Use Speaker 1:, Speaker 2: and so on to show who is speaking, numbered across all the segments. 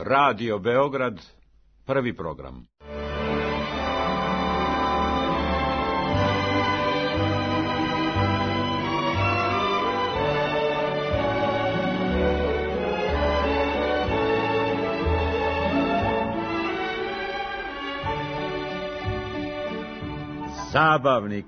Speaker 1: Radio Beograd, prvi program. Zabavnik.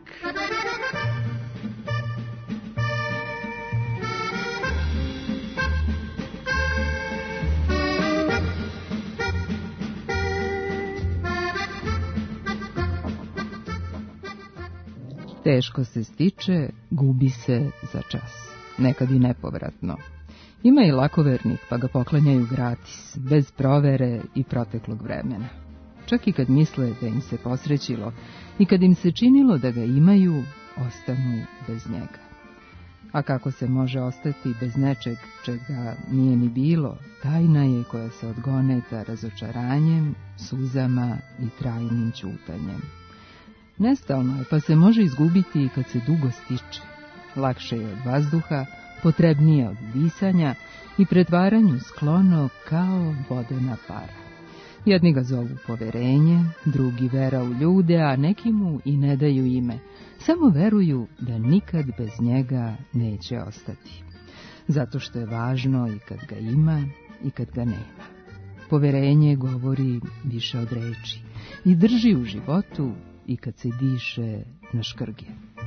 Speaker 2: Teško se stiče, gubi se za čas, nekad i nepovratno. Ima i lakovernih, pa ga poklanjaju gratis, bez provere i proteklog vremena. Čak i kad misle da im se posrećilo i kad im se činilo da ga imaju, ostanu bez njega. A kako se može ostati bez nečeg čega nije ni bilo, tajna je koja se odgoneta razočaranjem, suzama i trajnim ćutanjem. Nestalno je, pa se može izgubiti i kad se dugo stiče. Lakše je od vazduha, potrebnije od disanja i pretvaranju sklono kao vodena para. Jedni ga zovu poverenje, drugi vera u ljude, a neki mu i ne daju ime. Samo veruju da nikad bez njega neće ostati. Zato što je važno i kad ga ima i kad ga nema. Poverenje govori više od reči i drži u životu i kad se diše na škrge.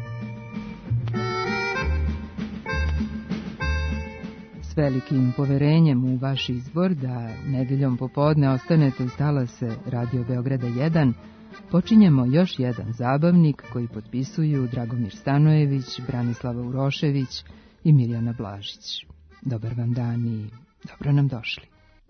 Speaker 2: S velikim poverenjem u vaš izbor da nedeljom popodne ostanete uz talase Radio Beograda 1, počinjemo još jedan zabavnik koji potpisuju Dragomir Stanojević, Branislava Urošević i Mirjana Blažić. Dobar vam dan i dobro nam došli.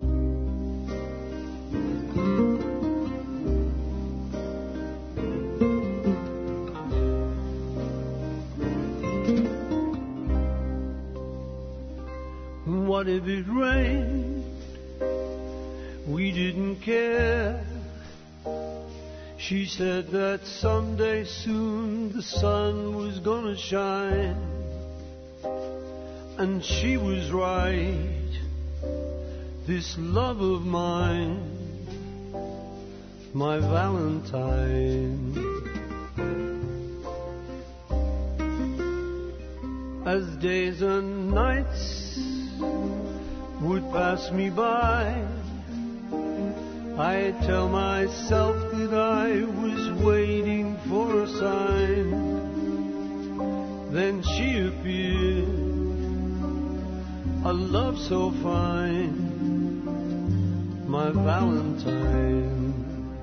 Speaker 3: What if it rained? We didn't care. She said that someday soon the sun was gonna shine. And she was right. This love of mine, my Valentine. As days and nights would pass me by, I tell myself that I was waiting for a sign. Then she appeared, a love so fine, my Valentine.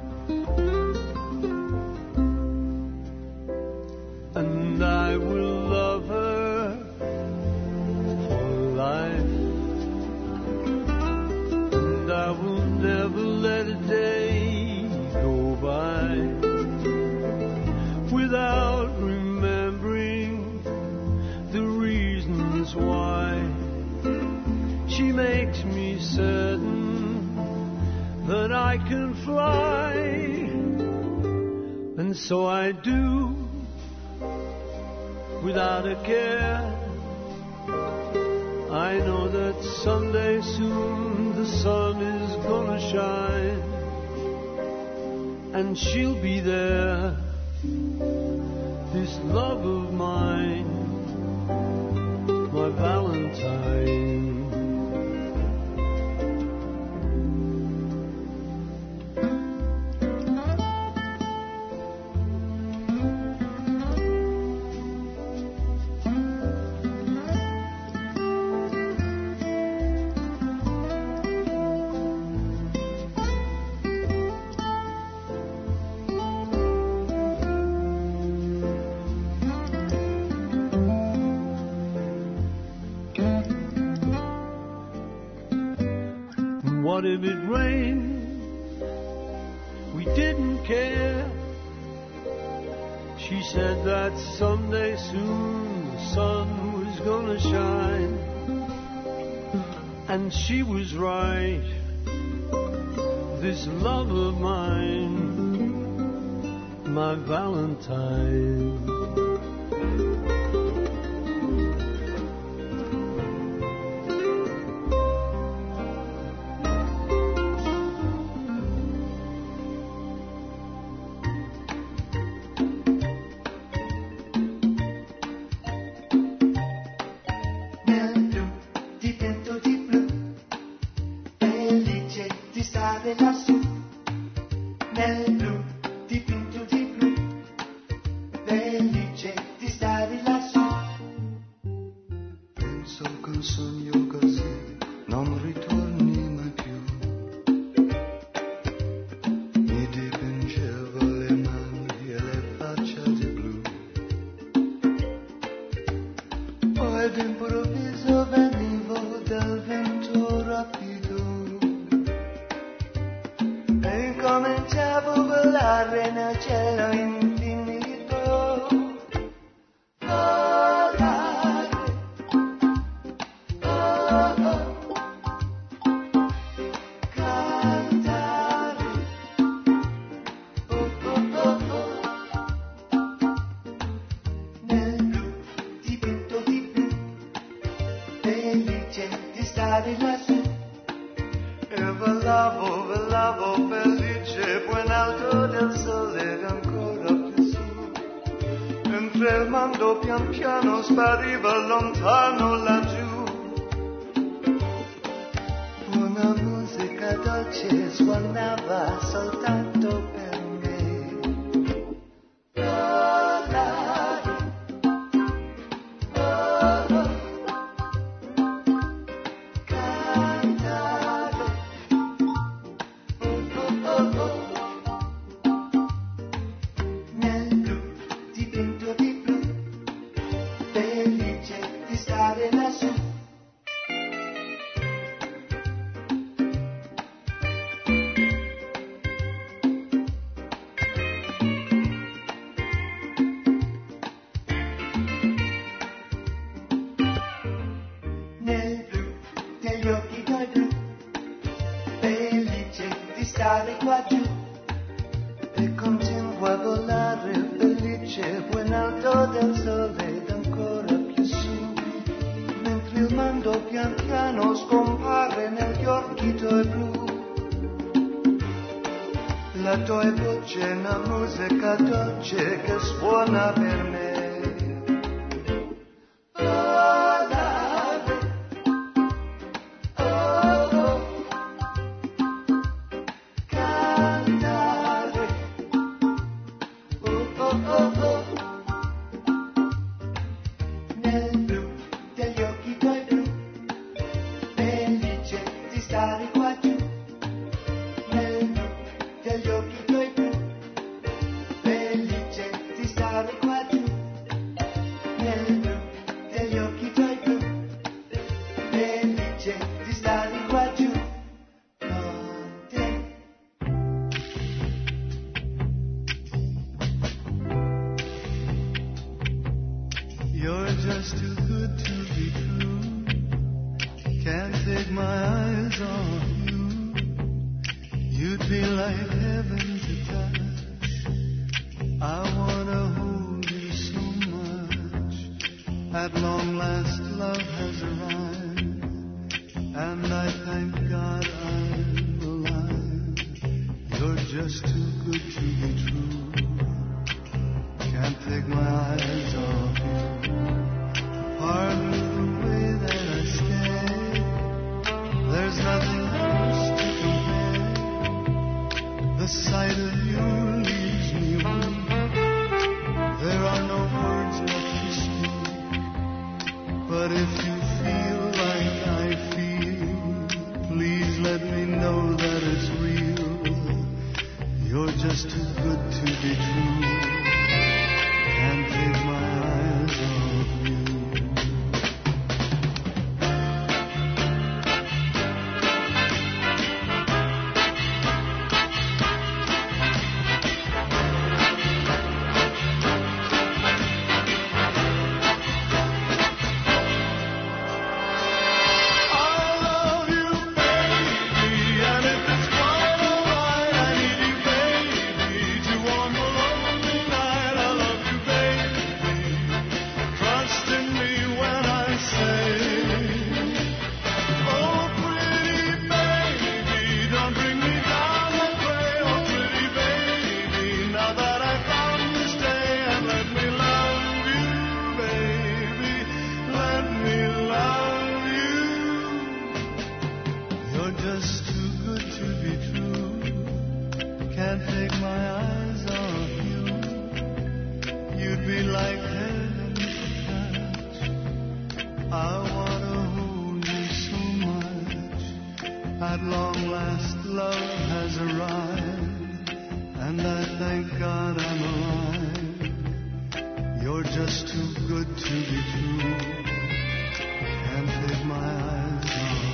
Speaker 3: And I will love her for life. I will never let a day go by without remembering the reasons why. She makes me certain that I can fly, and so I do without a care. I know that someday soon the sun is gonna shine, and she'll be there, this love of mine, my Valentine. What if it rained? We didn't care. She said that someday soon the sun was gonna shine, and she was right. This love of mine, my Valentine.
Speaker 4: di stare lassù nel blu, dipinto di blu, felice di stare lassù. Penso che un sogno così non ritorni mai più. Mi dipingevo le mani e le facce di blu, poi d'improvviso venivo dal vento rapido e cominciavo a volare nel cielo infinito. Volare, oh oh, cantare, oh oh oh oh, nel blu, dipinto di blu, felice di stare lassù. E volavo, volavo felice, poi in alto del sole ed ancora più su, mentre il mondo pian piano spariva lontano laggiù. Una musica dolce suonava soltanto per me. Volare, oh oh, cantare, oh oh oh, nel blu, dipinto di blu, felice di stare lassù. Nel blu degli occhi tuoi blu, felice di stare qua giù, e continuo a volare felice, poi in alto del sole ed ancora più su, mentre il mondo pian piano scompare negli occhi tuoi blu. La tua voce è una musica dolce che suona per me. Volare, oh oh, cantare, oh oh oh oh, nel blu degli occhi tuoi blu, felice di stare qua giù, nel blu degli occhi tuoi blu, felice di stare qua giù, nel blu degli occhi tuoi blu, felice di stare qua giù con te. You're just too good to be true. Can't take my eyes off you. You'd be like heaven to touch. I wanna hold you so much. At long last love has arrived, and I thank God I'm alive. You're just too good to be true. Can't take my eyes off you. Pardon the way that I stay. There's nothing else to compare. The sight of you leaves me weak. There are no words left to speak. But if you feel like I feel, please let me know that it's real. You're just too good to be true. last love has arrived, and I thank God I'm alive. You're just too good to be true. Can't take my eyes off you.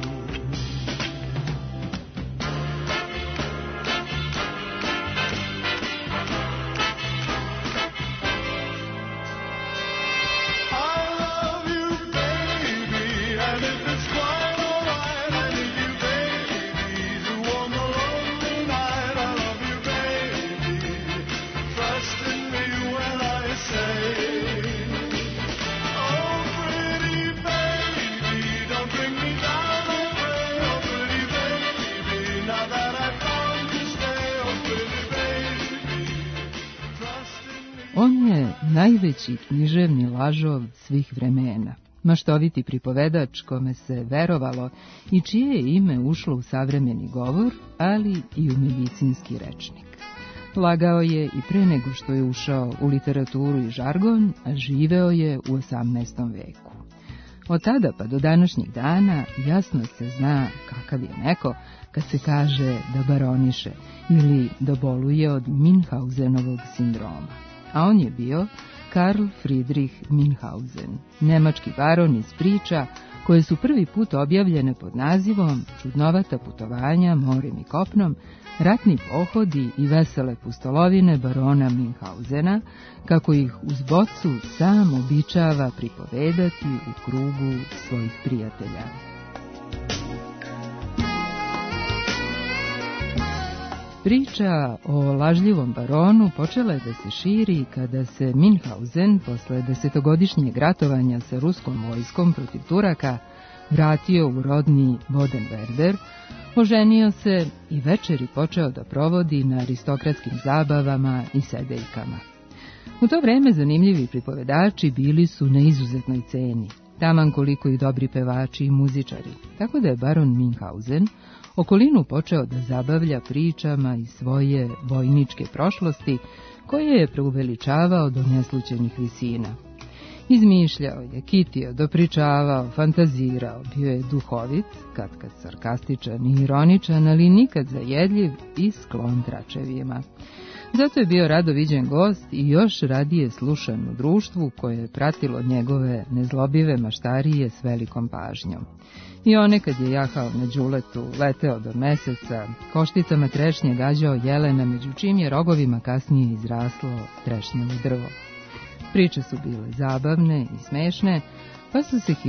Speaker 2: On je najveći književni lažov svih vremena, maštoviti pripovedač kome se verovalo i čije je ime ušlo u savremeni govor, ali i u medicinski rečnik. Lagao je i pre nego što je ušao u literaturu i žargon, a živeo je u 18. veku. Od tada pa do današnjih dana jasno se zna kakav je neko kad se kaže da baroniše ili da boluje od Münchhausenovog sindroma. A on je bio Karl Friedrich Münchhausen, nemački baron iz priča koje su prvi put objavljene pod nazivom Čudnovata putovanja morem i kopnom, ratni pohodi i vesele pustolovine barona Münchhausena, kako ih uz bocu sam običava pripovedati u krugu svojih prijatelja. Priča o lažljivom baronu počela je da se širi kada se Münchhausen posle 10-godišnjeg ratovanja sa ruskom vojskom protiv Turaka vratio u rodni Bodenwerder, oženio se i večeri počeo da provodi na aristokratskim zabavama i sedeljkama. U to vreme zanimljivi pripovedači bili su na izuzetnoj ceni, taman koliko i dobri pevači i muzičari, tako da je baron Münchhausen okolinu počeo da zabavlja pričama iz svoje vojničke prošlosti, koje je preuveličavao do neslućenih visina. Izmišljao je, kitio, dopričavao, fantazirao, bio je duhovit, katkad sarkastičan i ironičan, ali nikad zajedljiv i sklon tračevima. Zato je bio rado viđen gost i još radije slušan u društvu koje je pratilo njegove nezlobive maštarije s velikom pažnjom. I one kad je jahao na đuletu, leteo do meseca, košticama trešnje gađao jelena, među čim je rogovima kasnije izraslo trešnjevo drvo. Priče su bile zabavne i smešne, pa su se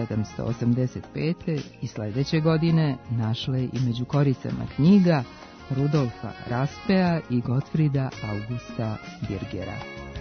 Speaker 2: 1785. i sledeće godine našle i među koricama knjiga Rudolfa Raspea i Gottfrieda Augusta Birgera.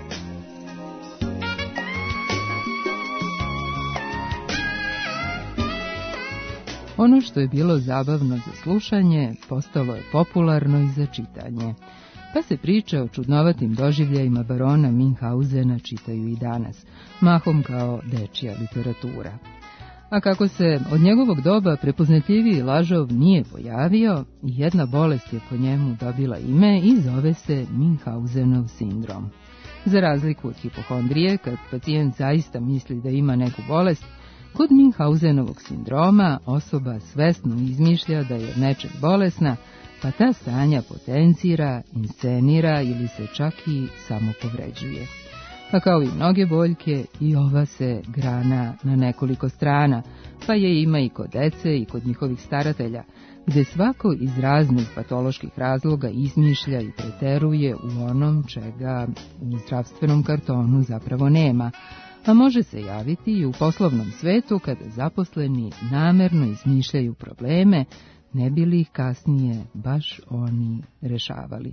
Speaker 2: Ono što je bilo zabavno za slušanje, postalo je popularno i za čitanje, pa se priče o čudnovatim doživljajima barona Münchhausena čitaju i danas, mahom kao dečija literatura. A kako se od njegovog doba prepoznatljiviji lažov nije pojavio, jedna bolest je po njemu dobila ime i zove se Münchhausenov sindrom. Za razliku od hipohondrije, kad pacijent zaista misli da ima neku bolest, kod Münchhausenovog sindroma osoba svesno izmišlja da je od nečeg bolesna, pa ta stanja potencira, inscenira ili se čak i samopovređuje. Pa kao i mnoge boljke, i ova se grana na nekoliko strana, pa je ima i kod dece i kod njihovih staratelja, gde svako iz raznih patoloških razloga izmišlja i preteruje u onom čega u zdravstvenom kartonu zapravo nema, a može se javiti i u poslovnom svetu kada zaposleni namerno izmišljaju probleme, ne bi li ih kasnije baš oni rešavali.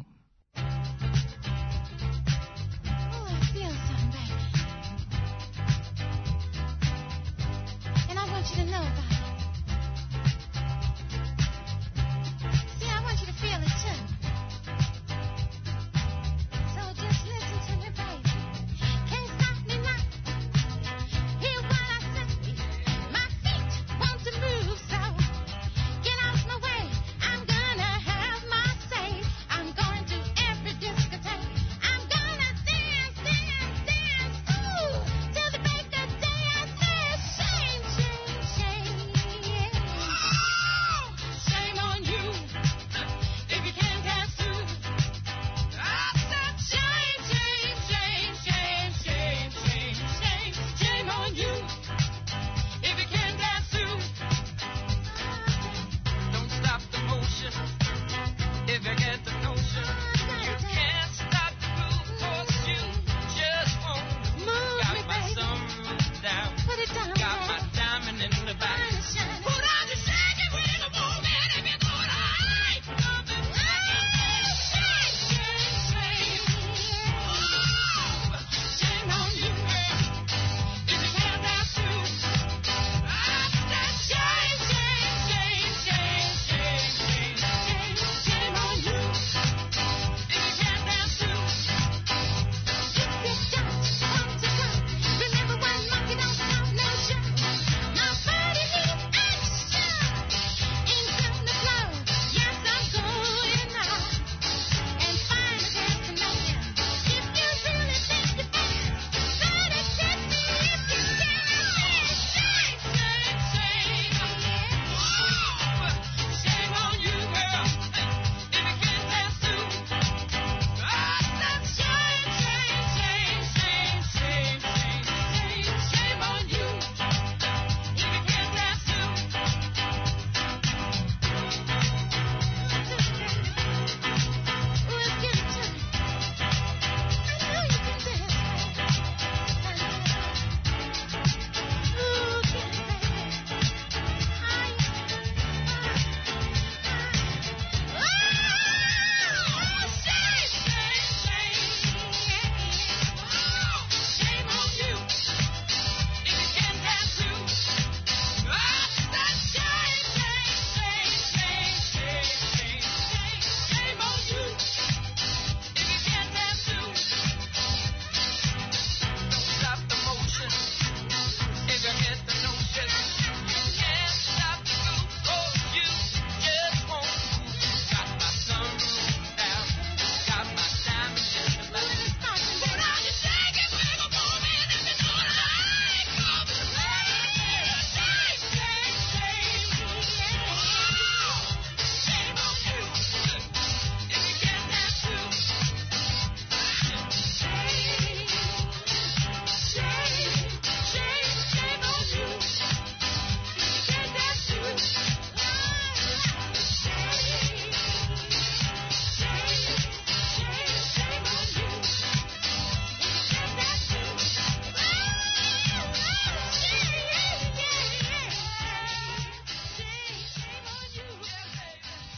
Speaker 5: Going to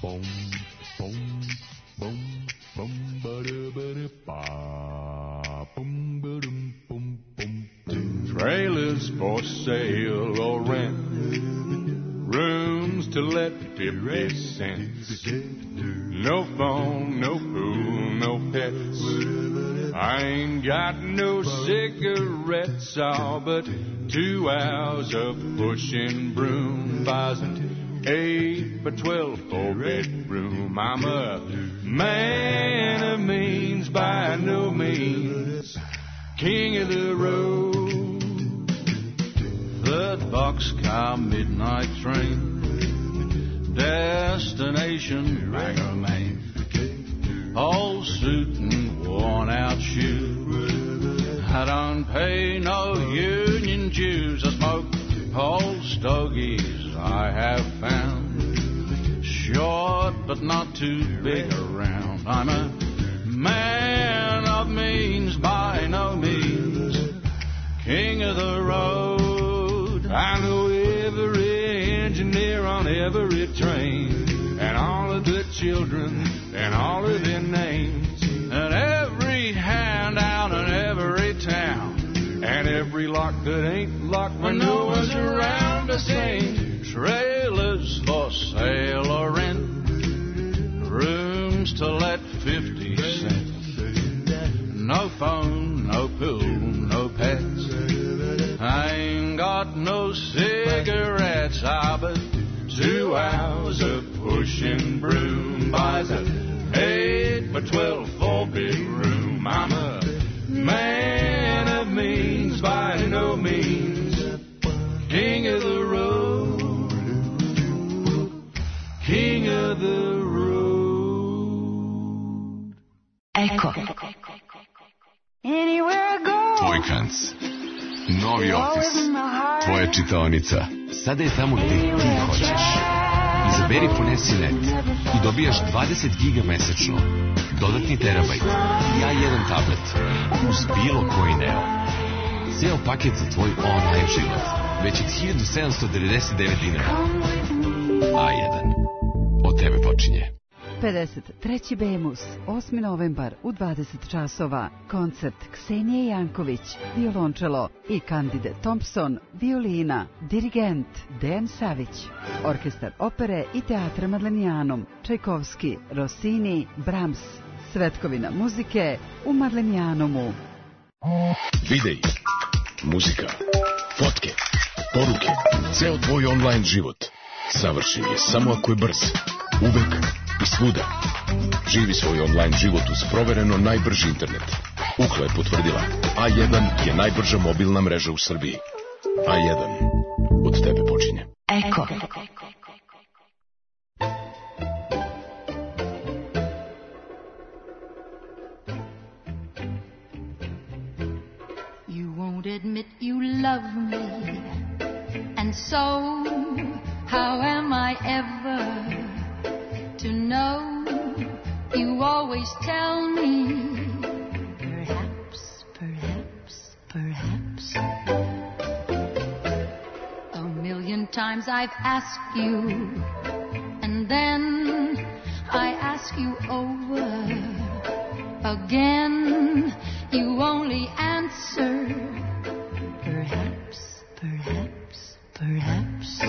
Speaker 5: Boom, boom, boom, boom, ba-da-ba-da-ba. Boom, ba-dum, boom, boom.
Speaker 3: Trailers for sale or rent, rooms to let 50 cents. No phone, no pool, no pets. I ain't got no cigarettes, all but 2 hours of pushing broom buys an 8 by 12 4-bedroom. I'm a man of means by no means, king of the road. Third boxcar midnight train, destination Bangor, Maine. Old suit and worn out shoes, I don't pay no union dues. I smoke old stogies I have found, short but not too big around. I'm a man of means by no means, king of the road. I know every engineer on every train, and all of the children and all of their names, and every hand out in every town, and every lock that ain't locked when no one's around to sing. Trailers for sale or rent, rooms to let 50 cents. No phone, no pool, no pets. I ain't got no cigarettes, but 2 hours of pushing broom buys an 8 by 12 4-bedroom. I'm a man of means by no means, king of the road, king of the road.
Speaker 6: Eko. Anywhere I go.
Speaker 7: Tvoj kanc, novi ofis, tvoja čitaonica. Sada je tamo gde ti hoćeš. Izaberi Ponesi.net i dobijaš 20 giga mesečno, dodatni terabajt i A1 tablet uz bilo koji Neo. Ceo paket za tvoj online život, već od 1799 dinara. A1. Od tebe počinje.
Speaker 6: 53. Bemus, 8. novembar u 20 časova. Koncert Ksenije Janković, violončelo i Candide Thompson, violina, dirigent Dejan Savić. Orkestar opere i teatra Marlenijanum, Čajkovski, Rossini, Brahms. Svetkovina muzike u Marlenijanumu.
Speaker 8: Videi, muzika, fotke, poruke, ceo tvoj online život savršen je samo ako je brz, uvek i svuda. Živi svoj online život uz provereno najbrži internet. Ukla je potvrdila, A1 je najbrža mobilna mreža u Srbiji. A1, od tebe počinje.
Speaker 6: Eko.
Speaker 9: You won't admit you love me, and so how am I ever to know? You always tell me, perhaps, perhaps, perhaps. A million times I've asked you, and then I ask you over again. You only answer, perhaps, perhaps, perhaps.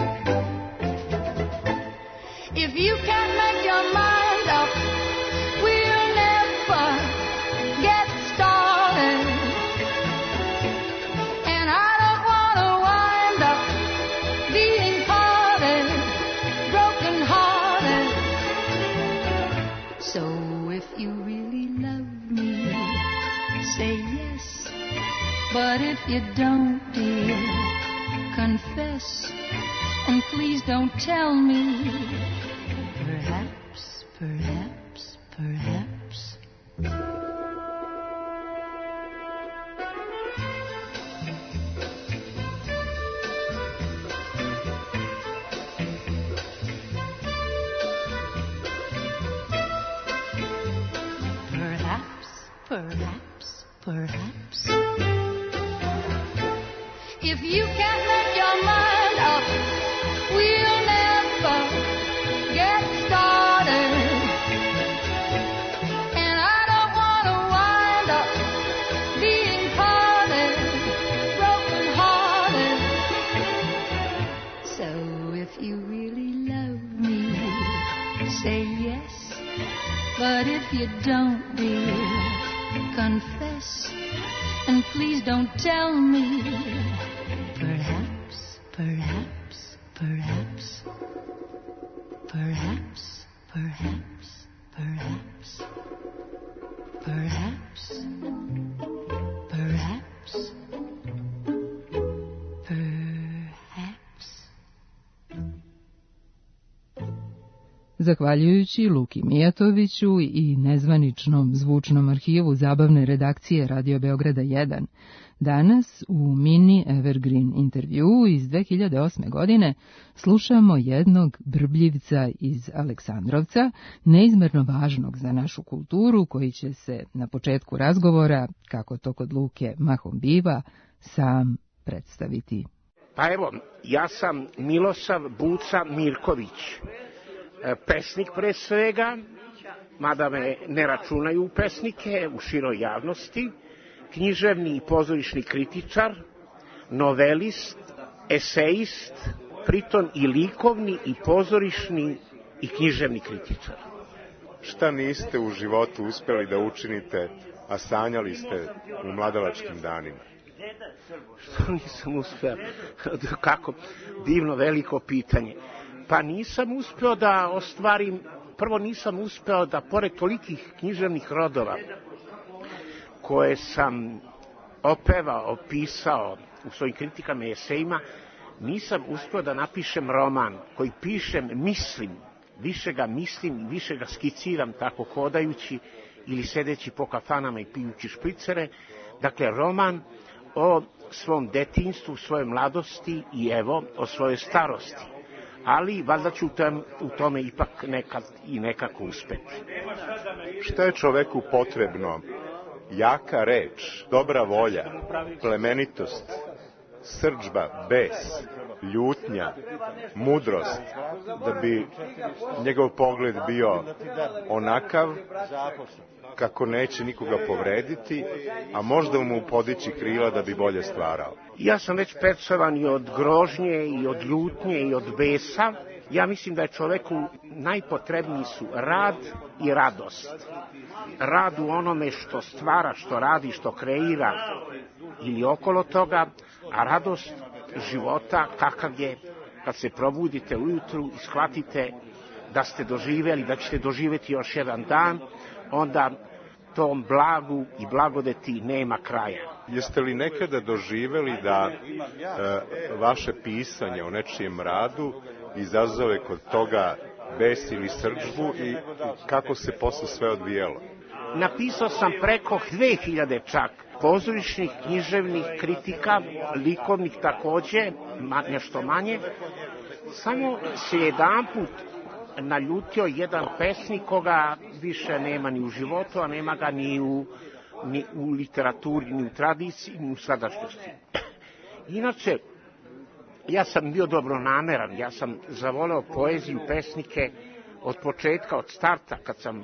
Speaker 9: If you can't make your mind up, we'll never get started. And I don't want to wind up being parted, broken hearted. So if you really love me, say yes. But if you don't, dear, confess. And please don't tell me, perhaps, perhaps, perhaps. Perhaps, perhaps, perhaps. If you can't make your mind up, we'll never get started. yes. But if you don't, dear, confess. And please don't tell me. Perhaps, perhaps, perhaps. Perhaps, perhaps, perhaps. Perhaps, perhaps, perhaps.
Speaker 2: Zahvaljujući Luki Mijatoviću i nezvaničnom zvučnom arhivu zabavne redakcije Radio Beograda 1, danas u mini Evergreen intervjuu iz 2008. godine slušamo jednog brbljivca iz Aleksandrovca, neizmerno važnog za našu kulturu, koji će se na početku razgovora, kako to kod Luke mahom biva, sam predstaviti.
Speaker 10: Pa evo, ja sam Milosav Buca Mirković, pesnik pre svega, mada me ne računaju u pesnike u široj javnosti, književni i pozorišni kritičar, novelist, esejist, pritom i likovni i pozorišni i književni kritičar.
Speaker 11: Šta niste u životu uspeli da učinite, a sanjali ste u mladalačkim danima?
Speaker 10: Što nisam uspeo? Kako divno veliko pitanje. Pa nisam uspeo da ostvarim, prvo nisam uspeo da pored tolikih književnih rodova koje sam opevao, opisao u svojim kritikama i esejima, nisam uspeo da napišem roman koji pišem, mislim, više ga skiciram tako hodajući ili sedeći po kafanama i pijući špricere. Dakle, roman o svom detinjstvu, svojoj mladosti i evo, o svojoj starosti. Ali valjda ću u tome ipak nekad i nekako uspeti.
Speaker 11: Šta je čoveku potrebno? Jaka reč, dobra volja, plemenitost, srdžba, bes, ljutnja, mudrost, da bi njegov pogled bio onakav kako neće nikoga povrediti, a možda mu podići krila da bi bolje stvarao.
Speaker 10: Ja sam već percovan i od grožnje, i od ljutnje, i od besa. Ja mislim da je čoveku najpotrebniji su rad i radost. Rad u onome što stvara, što radi, što kreira ili okolo toga, a radost života kakav je kad se probudite ujutru i shvatite da ste doživjeli, da ćete doživjeti još jedan dan, onda tom blagu i blagodeti nema kraja.
Speaker 11: Jeste li nekada doživjeli da vaše pisanje o nečijem radu izazove kod toga bes ili srdžbu i kako se posle sve odvijelo?
Speaker 10: Napisao sam preko 2000 čak pozorišnih, književnih kritika, likovnih takođe, nešto manje. Samo se jedanput naljutio jedan pesnik koga više nema ni u životu, a nema ga ni u literaturi, ni u tradiciji, ni u sadašnjosti. Inače, ja sam bio dobronameran, ja sam zavoleo poeziju, pesnike od početka, od starta, kad sam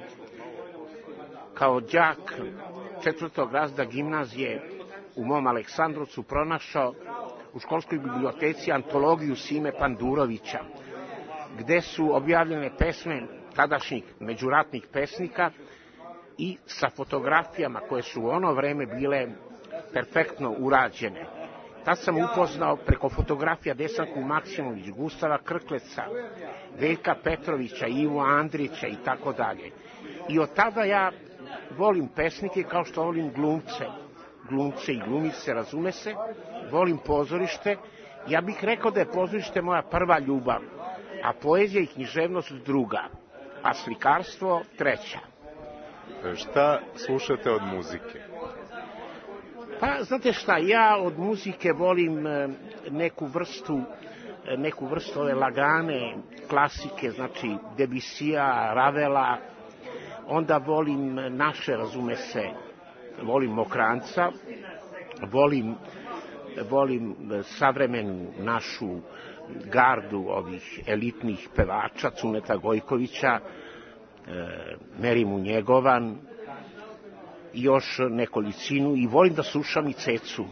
Speaker 10: kao đak 4. razreda gimnazije u mom Aleksandrovcu pronašao u školskoj biblioteci antologiju Sime Pandurovića, gde su objavljene pesme tadašnjih međuratnih pesnika i sa fotografijama koje su u ono vreme bile perfektno urađene. Tad sam upoznao preko fotografija Desanku Maksimović, Gustava Krkleca, Veljka Petrovića, Ivo Andrića i tako dalje. I od tada ja volim pesnike kao što volim glumce i glumice, razume se, volim pozorište. Ja bih rekao da je pozorište moja prva ljubav, a poezija i književnost druga, a slikarstvo treća.
Speaker 11: Šta slušate od muzike?
Speaker 10: Pa, znate šta, ja od muzike volim neku vrstu ove lagane klasike, znači Debussija, Ravela, onda volim naše, razume se, volim Mokranca, volim savremenu našu gardu ovih elitnih pevača, Cuneta Gojkovića, Merimu Njegovan, i još nekolicinu, i volim da slušam i Cecu.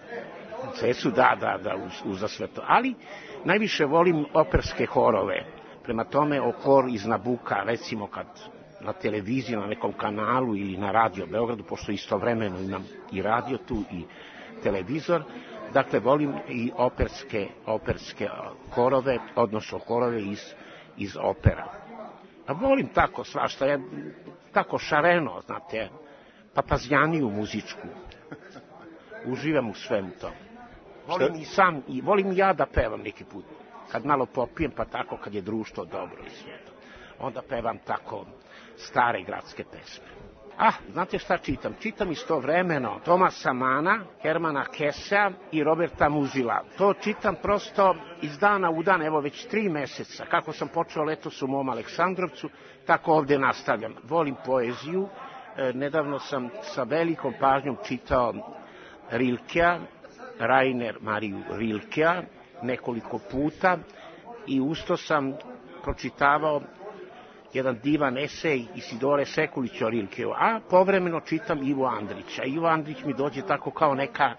Speaker 10: Cecu, da, uza sve to. Ali najviše volim operske horove. Prema tome, Okor iz Nabuka, recimo kad na televiziji, na nekom kanalu ili na radio Beogradu, pošto istovremeno imam i radio tu i televizor, dakle, volim i operske korove, odnosno korove iz opera. A volim tako svašta, ja tako šareno, znate, papazjaniju muzičku. Uživam u svemu tom. Volim i ja da pevam neki put. Kad malo popijem, pa tako kad je društvo dobro i sve to. Onda pevam tako stare gradske pesme. Znate šta čitam? Čitam istovremeno Tomasa Mana, Hermana Hessea i Roberta Muzila. To čitam prosto iz dana u dan, evo već 3 meseca. Kako sam počeo letos u mom Aleksandrovcu, tako ovde nastavljam. Volim poeziju. Nedavno sam sa velikom pažnjom čitao Rilkea, Rainer Mariju Rilkea, nekoliko puta i usto sam pročitavao jedan divan esej Isidore Sekulića o Rilkeu, a povremeno čitam Ivo Andrića. Ivo Andrić mi dođe tako kao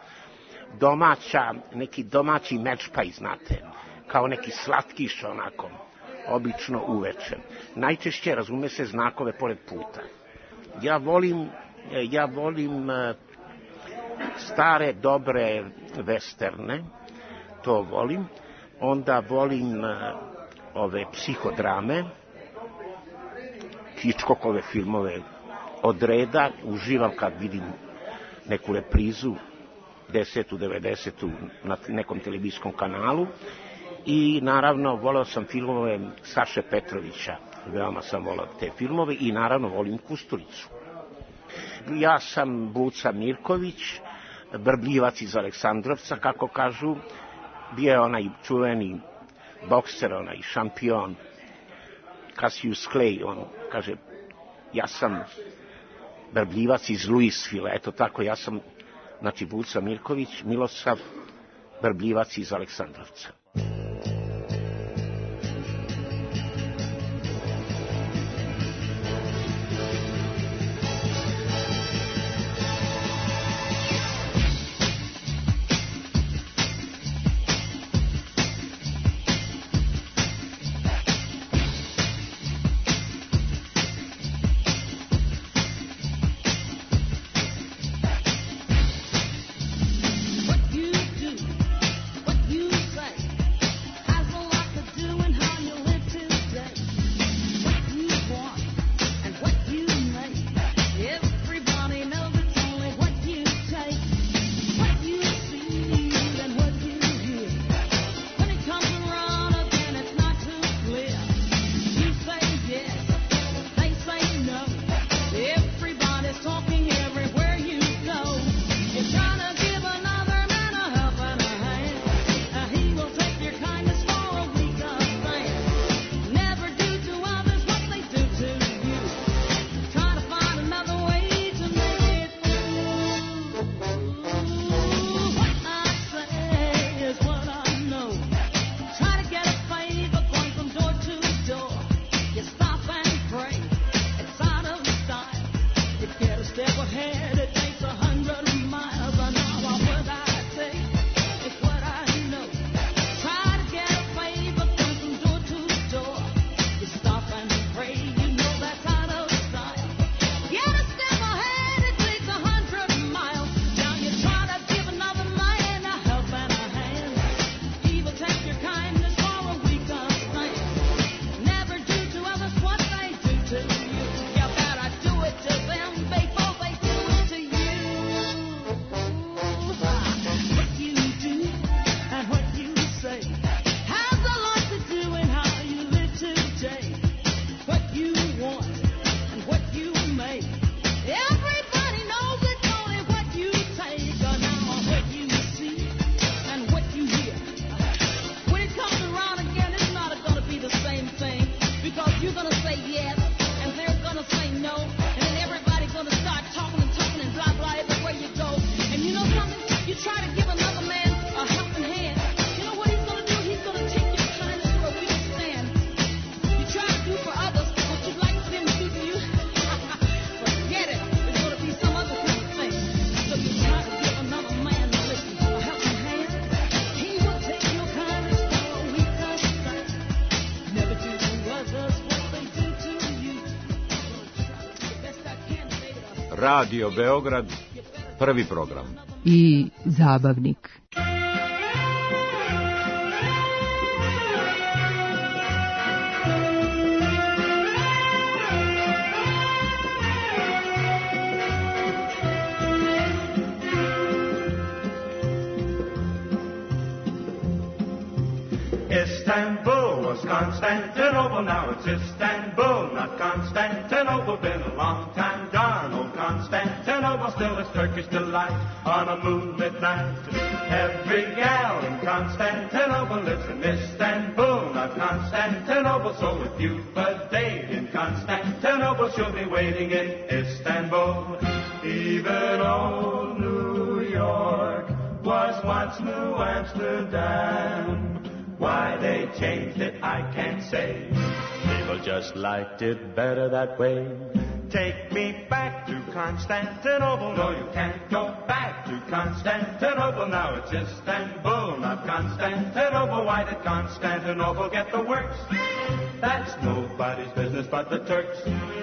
Speaker 10: neki domaći mečpaj, znate, kao neki slatkiš onako, obično uveče. Najčešće, razume se, znakove pored puta. Ja volim stare, dobre westerne, to volim. Onda volim ove psihodrame, Hitchcockove filmove od reda. Uživam kad vidim neku reprizu 10. 90. na nekom televizijskom kanalu. I naravno voleo sam filmove Saše Petrovića, veoma sam volao te filmove i naravno volim Kusturicu. Ja sam Buca Mirković, brbljivac iz Aleksandrovca, kako kažu. Bio je onaj čuveni bokser, onaj šampion Cassius Clay, on kaže, ja sam brbljivac iz Louisville, eto tako, ja sam, znači, Buca Mirković, Milosav, brbljivac iz Aleksandrovca.
Speaker 12: What you say
Speaker 1: Radio Beograd, prvi program.
Speaker 2: I zabavnik.
Speaker 12: Istanbul was Constantinople, now it's Istanbul, not Constantinople. Been a long time gone, old Constantinople, still is Turkish delight on a moonlit night. Every gal in Constantinople lives in Istanbul, not Constantinople. So if you've a date in Constantinople, she'll be waiting in Istanbul. Even old New York was once New Amsterdam. Why they changed it, I can't say. People just liked it better that way. Take me back to Constantinople. No, you can't go back to Constantinople. Now it's Istanbul, not Constantinople. Why did Constantinople get the works? That's nobody's business but the Turks.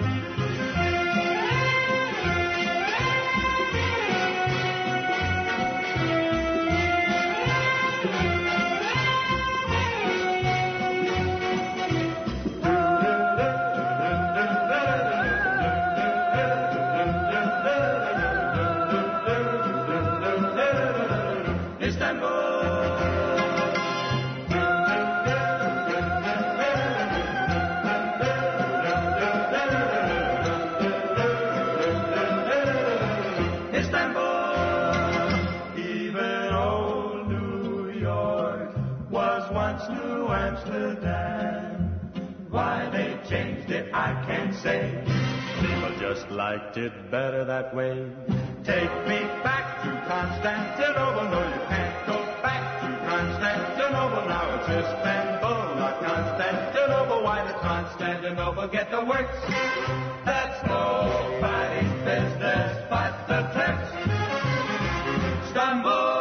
Speaker 12: Say, people just liked it better that way. Take me back to Constantinople. No, you can't go back to Constantinople. Now it's Istanbul, not Constantinople. Why did Constantinople get the works? That's nobody's business but the Turks. Istanbul.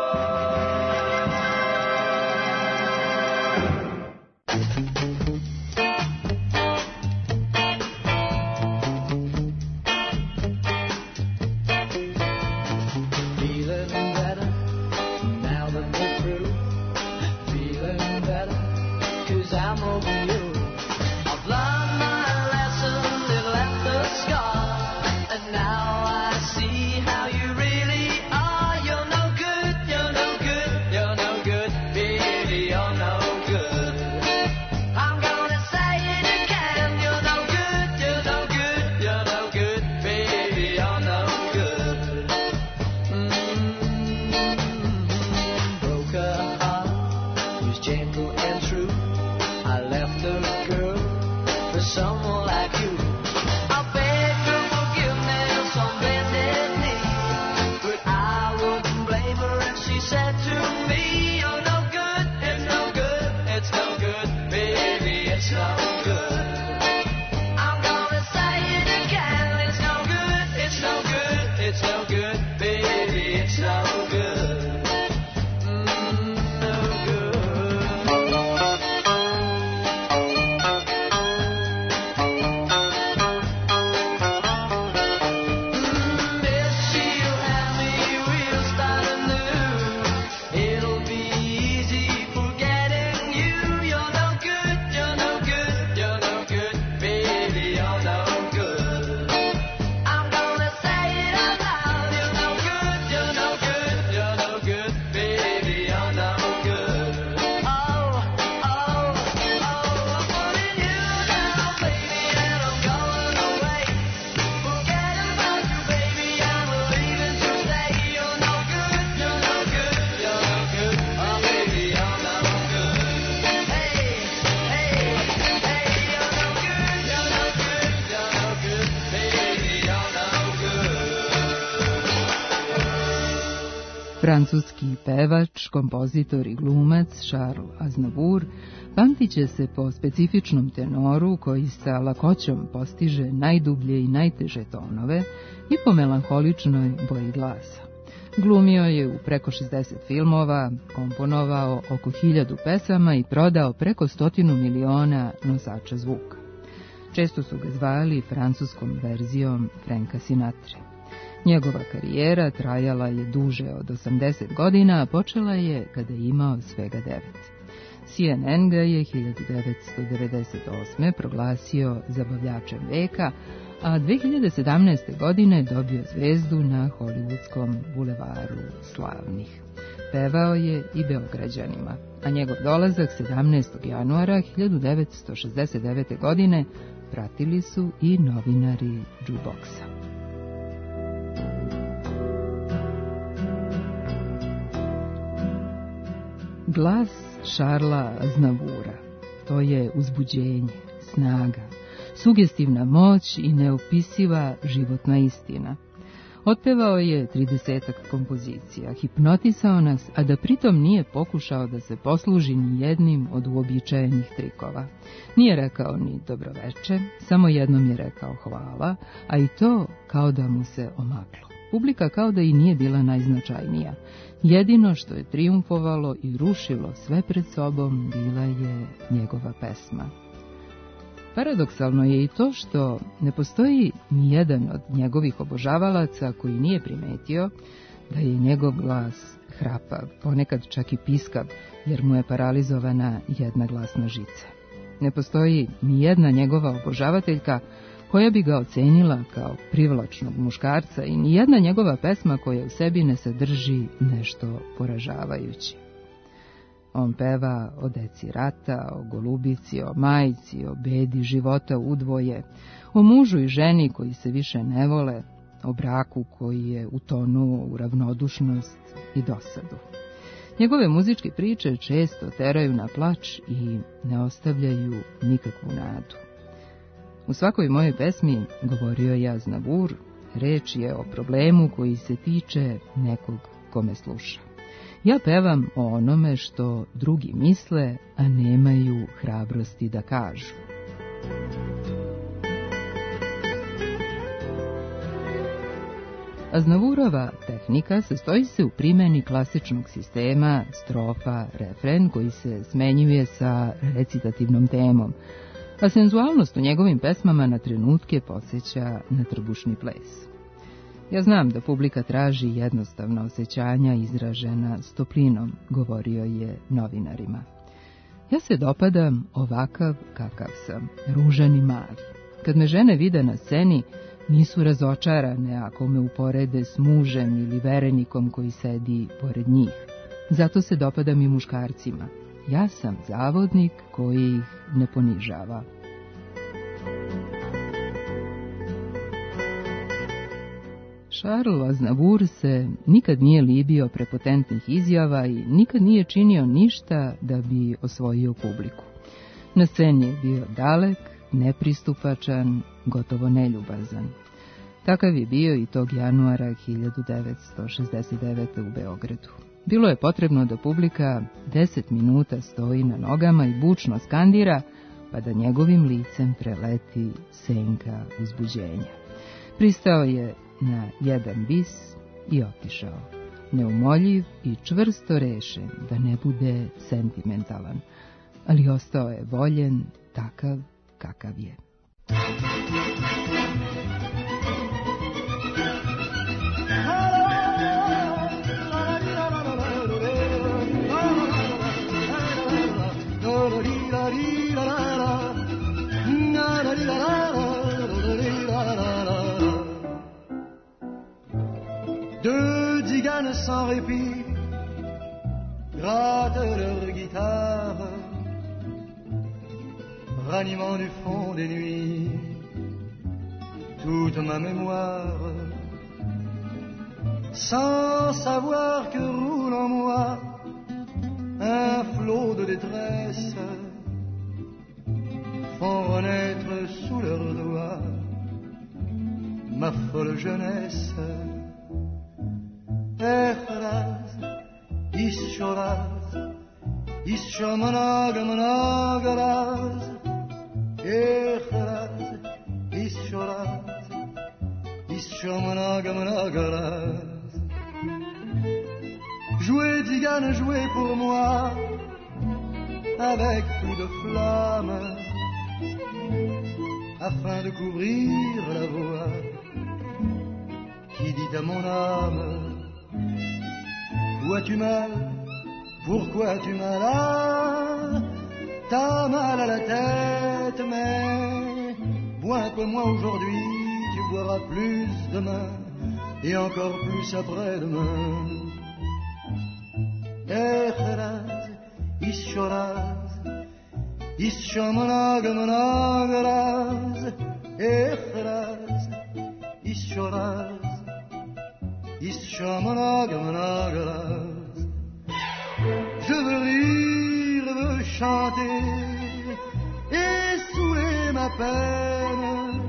Speaker 2: Francuski pevač, kompozitor i glumac Charles Aznavour pamtit će se po specifičnom tenoru koji sa lakoćom postiže najdublje i najteže tonove i po melanholičnoj boji glasa. Glumio je u preko 60 filmova, komponovao oko 1000 pesama i prodao preko 100 miliona nosača zvuka. Često su ga zvali francuskom verzijom Franka Sinatre. Njegova karijera trajala je duže od 80 godina, a počela je kada je imao svega 9. CNN ga je 1998. proglasio zabavljačem veka, a 2017. godine dobio zvezdu na Hollywoodskom bulevaru slavnih. Pevao je i Beograđanima, a njegov dolazak 17. januara 1969. godine pratili su i novinari Jukeboxa. Glas Charlesa Aznavoura, to je uzbuđenje, snaga, sugestivna moć i neopisiva životna istina. Otpevao je 30 kompozicija, hipnotisao nas, a da pritom nije pokušao da se posluži ni jednim od uobičajenih trikova. Nije rekao ni dobroveče, samo jednom je rekao hvala, a i to kao da mu se omaklo. Publika kao da i nije bila najznačajnija. Jedino što je trijumfovalo i rušilo sve pred sobom bila je njegova pesma. Paradoksalno je i to što ne postoji ni jedan od njegovih obožavalaca koji nije primetio da je njegov glas hrapav, ponekad čak i piskav, jer mu je paralizovana jedna glasna žica. Ne postoji ni jedna njegova obožavateljka koja bi ga ocenila kao privlačnog muškarca i ni jedna njegova pesma koja u sebi ne sadrži nešto poražavajuće. On peva o deci rata, o golubici, o majci, o bedi života udvoje, o mužu i ženi koji se više ne vole, o braku koji je utonuo u ravnodušnost i dosadu. Njegove muzičke priče često teraju na plač i ne ostavljaju nikakvu nadu. U svakoj mojoj pesmi, govorio je Aznavour, reč je o problemu koji se tiče nekog kome sluša. Ja pevam o onome što drugi misle, a nemaju hrabrosti da kažu. Aznavourova tehnika sastoji se u primjeni klasičnog sistema strofa-refren koji se smenjuje sa recitativnom temom, a senzualnost u njegovim pesmama na trenutke podsjeća na trbušni ples. Ja znam da publika traži jednostavna osjećanja izražena s toplinom, govorio je novinarima. Ja se dopadam ovakav kakav sam, ružan i mali. Kad me žene vide na sceni, nisu razočarane ako me uporede s mužem ili verenikom koji sedi pored njih. Zato se dopadam i muškarcima. Ja sam zavodnik koji ih ne ponižava. Charles Aznavour se nikad nije libio prepotentnih izjava i nikad nije činio ništa da bi osvojio publiku. Na sceni je bio dalek, nepristupačan, gotovo neljubazan. Takav je bio i tog januara 1969. u Beogradu. Bilo je potrebno da publika 10 minuta stoji na nogama i bučno skandira, pa da njegovim licem preleti senka uzbuđenja. Pristao je na jedan bis i otišao, neumoljiv i čvrsto rešen da ne bude sentimentalan, ali ostao je voljen takav kakav je.
Speaker 4: Deux tziganes sans répit grattent leur guitare, ranimant du fond des nuits toute ma mémoire, sans savoir que roule en moi un flot de détresse, font renaître sous leurs doigts ma folle jeunesse. Echraz, ischoraz, ischomonogmonograz, echraz, ischoraz, ischomonogmonograz. Jouez, tzigane, jouez pour moi, avec plus de flamme, afin de couvrir la voix qui dit dit à mon âme, où as-tu mal? Pourquoi as-tu mal? Ah, t'as mal à la tête, mais bois un peu moins aujourd'hui, tu boiras plus demain, et encore plus après-demain. Echeraz, ishoraz, ishomonagamaraz, echeraz, ishoraz, ishomonagamaraz. Je veux rire, veux chanter et saouler ma peine,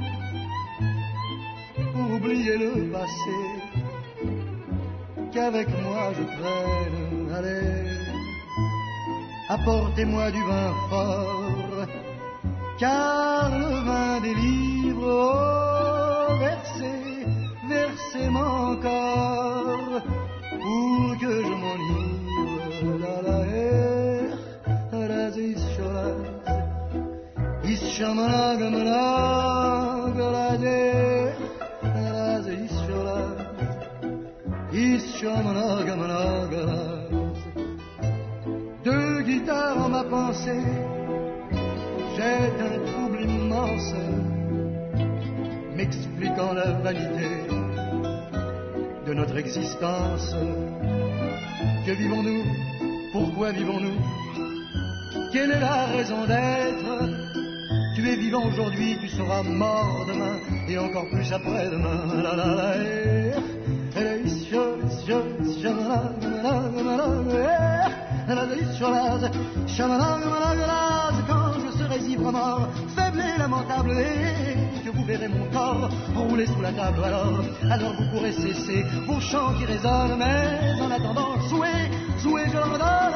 Speaker 4: oublier le passé qu'avec moi je traîne. Allez, apportez-moi du vin fort, car le vin délivre. Oh, versez, versez mon corps pour que je m'enivre. La la raz ishoraz, ishamanagamanag, raz ishoraz, ishamanagamanag. Deux guitares en ma pensée, j'ai un trouble immense, m'expliquant la vanité de notre existence. Que vivons-nous? Pourquoi vivons-nous? Quelle est la raison d'être? Tu es vivant aujourd'hui, tu seras mort demain, et encore plus après-demain. La la la, quand je serai ivre mort, faible et lamentable, et que vous verrez mon corps rouler sous la table, alors vous pourrez cesser vos chants qui résonnent, mais en attendant, jouez, jouez, je leur donne.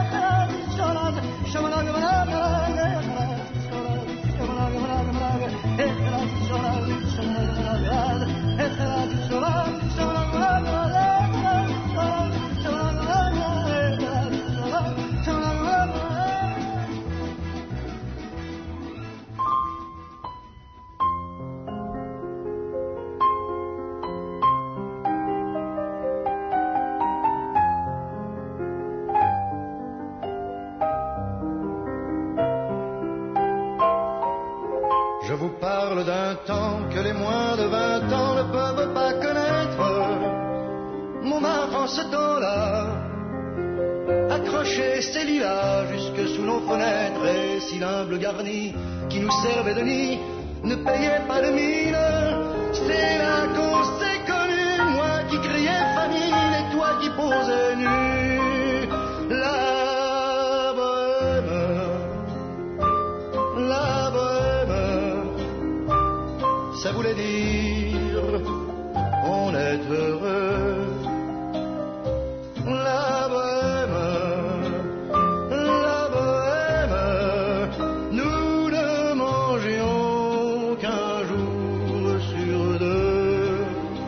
Speaker 4: Je vous parle d'un temps que les moins de 20 ans ne peuvent pas connaître. Mon enfant, ce temps-là, accrochait ses lilas jusque sous nos fenêtres, et si l'humble garni qui nous servait de nid ne payait pas de mine, c'est là qu'on s'est connus, moi qui criais famine et toi qui posais nu. Ça voulait dire on est heureux. La bohème, nous ne mangions qu'un jour sur deux.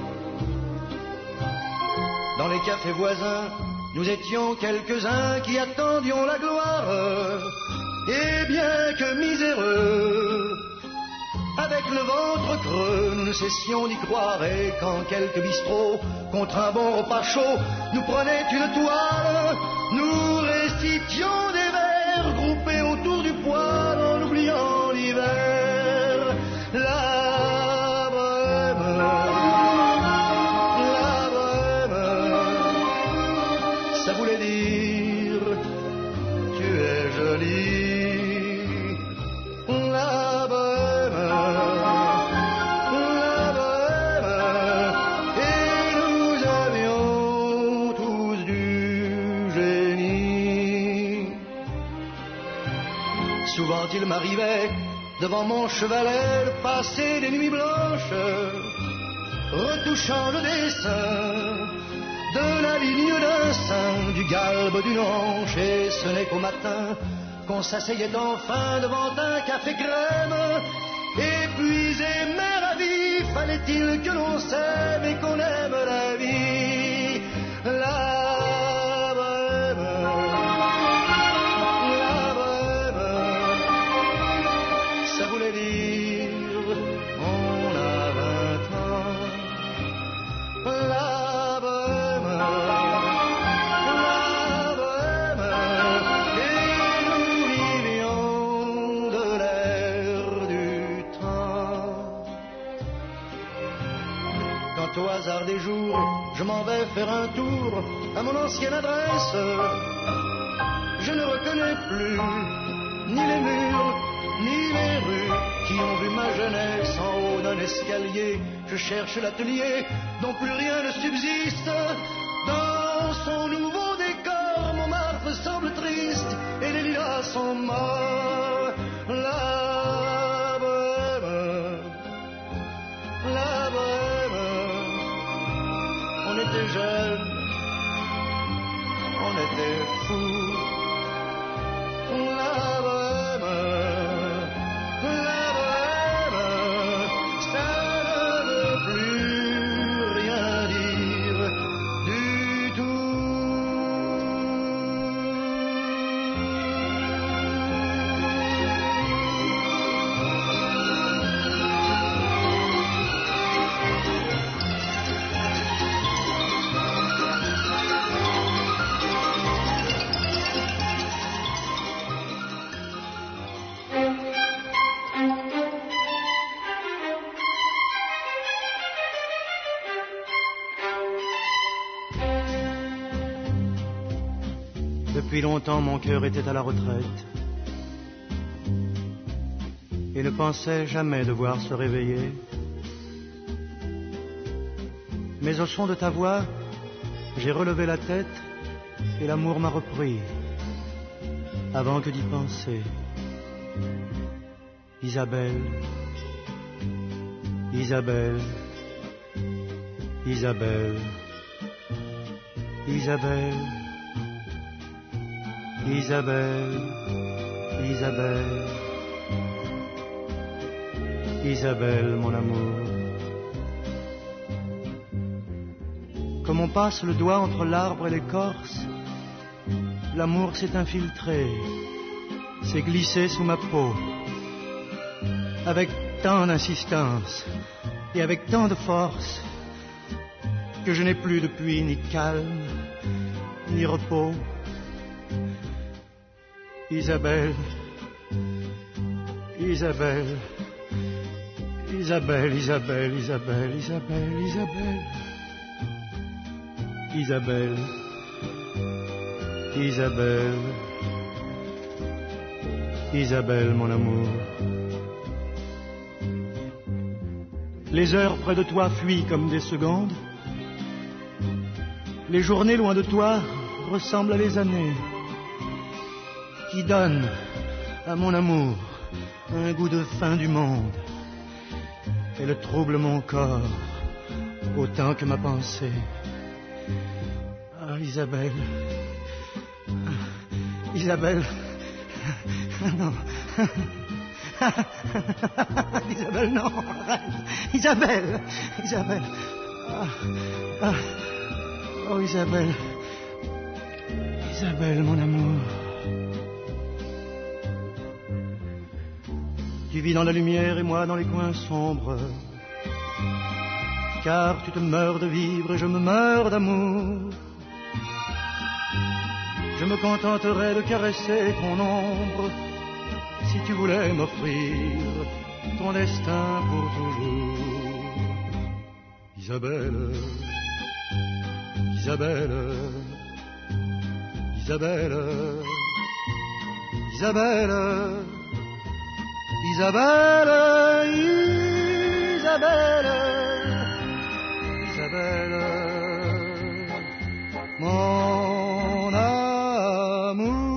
Speaker 4: Dans les cafés voisins, nous étions quelques-uns qui attendions la gloire. Et bien que miséreux, avec le ventre creux, nous ne cessions d'y croire, et quand quelques bistrots, contre un bon repas chaud, nous prenaient une toile, nous récitions des vers groupés autour du poêle en oubliant l'hiver. La bohème, ça voulait dire tu es jolie. Souvent il m'arrivait devant mon chevalet de passer des nuits blanches, retouchant le dessin de la ligne d'un sein, du galbe d'une hanche, et ce n'est qu'au matin qu'on s'asseyait enfin devant un café crème. Épuisé mais ravi, fallait-il que l'on s'aime et qu'on aime la vie. La bohème, ça voulait dire on a 20 ans. quand au hasard des jours, je m'en vais faire un tour à mon ancienne adresse. Je ne reconnais plus ni les murs, ni les rues qui ont vu ma jeunesse en haut d'un escalier. Je cherche l'atelier dont plus rien ne subsiste. Dans son nouveau décor, Montmartre semble triste et les lilas sont morts. La bohème, on était jeunes, on était fous. La bohème, ça ne veut plus rien dire du Depuis longtemps, mon cœur était à la retraite et ne pensait jamais devoir se réveiller. Mais au son de ta voix, j'ai relevé la tête et l'amour m'a repris avant que d'y penser. Isabelle, Isabelle, Isabelle, Isabelle. Isabelle, Isabelle, Isabelle, mon amour. Comme on passe le doigt entre l'arbre et l'écorce, l'amour s'est infiltré, s'est glissé sous ma peau, avec tant d'insistance et avec tant de force, que je n'ai plus depuis ni calme, ni repos. Isabelle, Isabelle, Isabelle, Isabelle, Isabelle, Isabelle, Isabelle, Isabelle, Isabelle, Isabelle, mon amour. Les heures près de toi fuient comme des secondes. Les journées loin de toi ressemblent à les années, qui donne à mon amour un goût de fin du monde. Elle trouble mon corps autant que ma pensée. Ah, Isabelle, Isabelle, non, Isabelle, non, arrête, Isabelle, Isabelle, oh Isabelle, Isabelle, mon amour. Tu vis dans la lumière et moi dans les coins sombres, car tu te meurs de vivre et je me meurs d'amour. Je me contenterais de caresser ton ombre, si tu voulais m'offrir ton destin pour toujours. Isabelle, Isabelle, Isabelle, Isabelle, Isabelle, Isabelle, Isabelle, mon amour.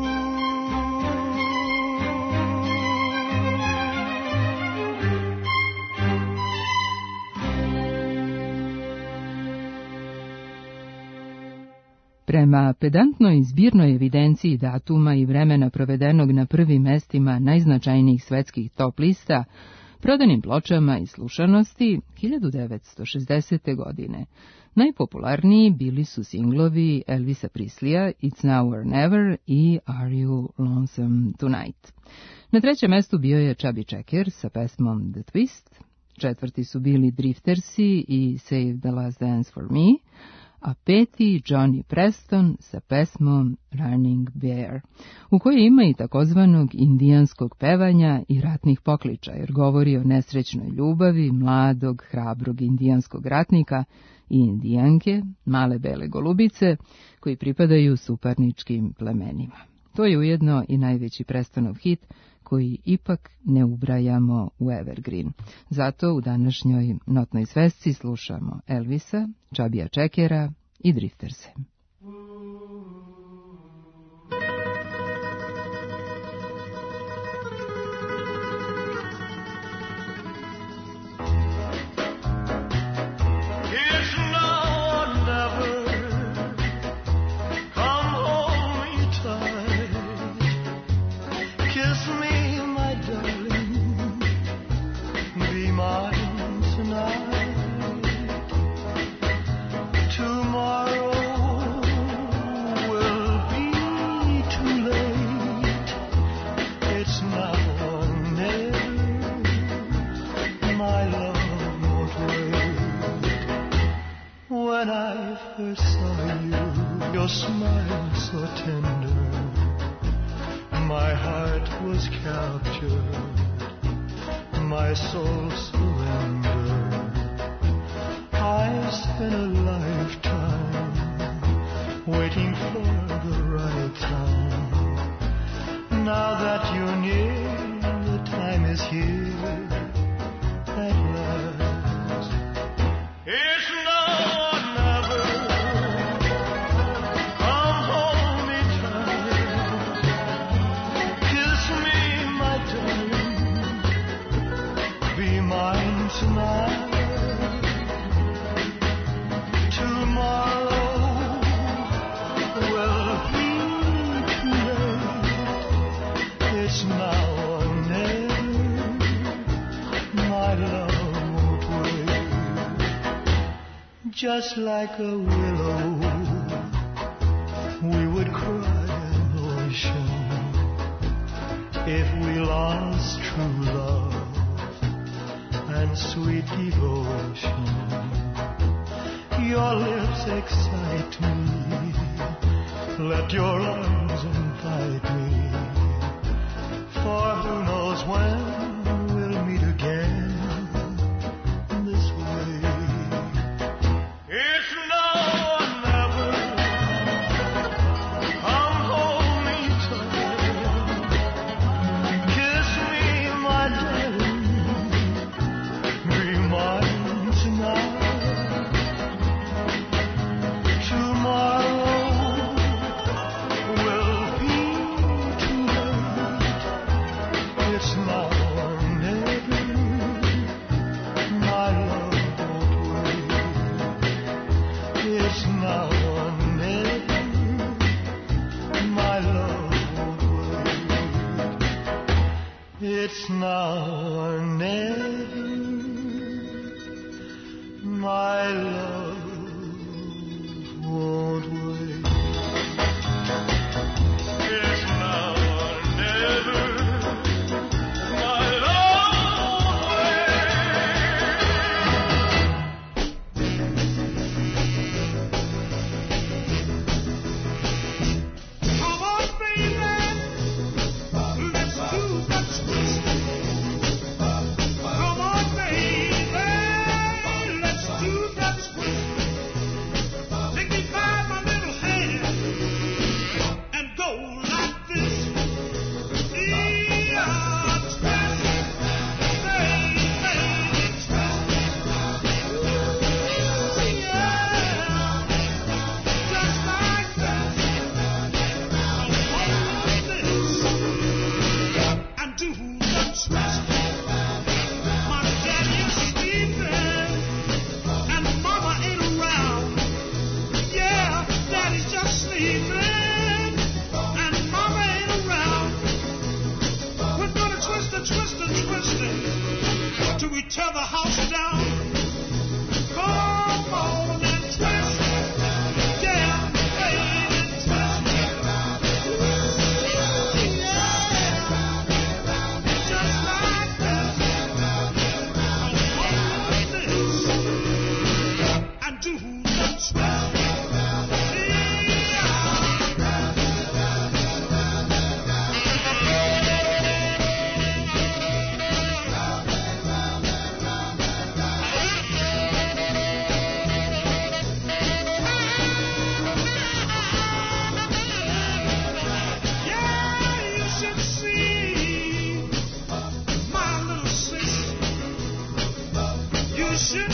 Speaker 2: Prema pedantnoj zbirnoj evidenciji datuma i vremena provedenog na prvim mestima najznačajnijih svetskih top lista, prodanim pločama i slušanosti 1960. godine, najpopularniji bili su singlovi Elvisa Presleya It's Now or Never i Are You Lonesome Tonight. Na trećem mestu bio je Chubby Checker sa pesmom The Twist, četvrti su bili Driftersi i Save the Last Dance for Me, a peti Johnny Preston sa pesmom Running Bear, u kojoj ima i takozvanog indijanskog pevanja i ratnih pokliča, jer govori o nesrećnoj ljubavi mladog, hrabrog indijanskog ratnika i indijanke, male bele golubice, koji pripadaju suparničkim plemenima. To je ujedno i najveći Prestonov hit, koji ipak ne ubrajamo u Evergreen. Zato u današnjoj notnoj svesci slušamo Elvisa, Chubbyja Checkera i Drifterse.
Speaker 4: When I first saw you, your smile so tender, my heart was captured, my soul surrendered. I spent a lifetime waiting for the right time. Now that you're near, the time is here at last. It's just like a willow, we would cry an ocean if we lost true love and sweet devotion. Your lips excite me, let your arms invite me, for who knows when we'll meet again. It's now or never, my love won't wait. It's now or never, my love won't wait. Come on, baby, let's do that twist. Come on, baby, let's do that twist.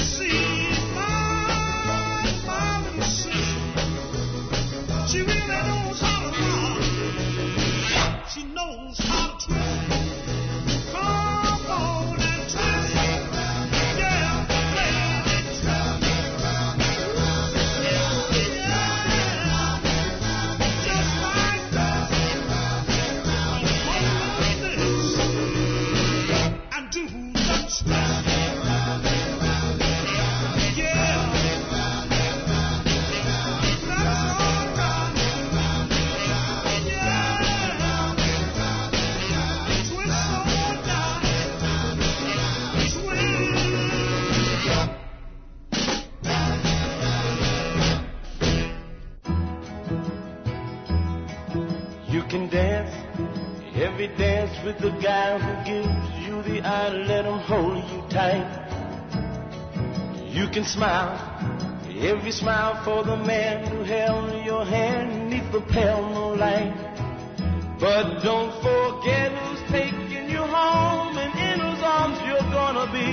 Speaker 13: With the guy who gives you the eye, let him hold you tight. You can smile, every smile for the man who held your hand neath the pale moonlight. But don't forget who's taking you home and in whose arms you're gonna be.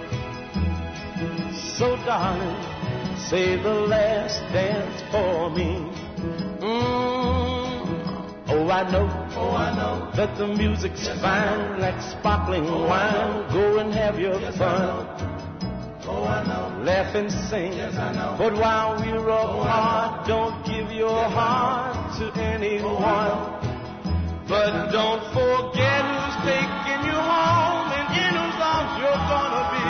Speaker 13: So darling, say the last dance for me. Oh, I know that the music's fine, like sparkling wine. Go and have your fun. Oh, I know. Laugh and sing. Yes, I know. But while we're apart, don't give your heart to anyone. But don't forget who's taking you home and in whose arms you're gonna be.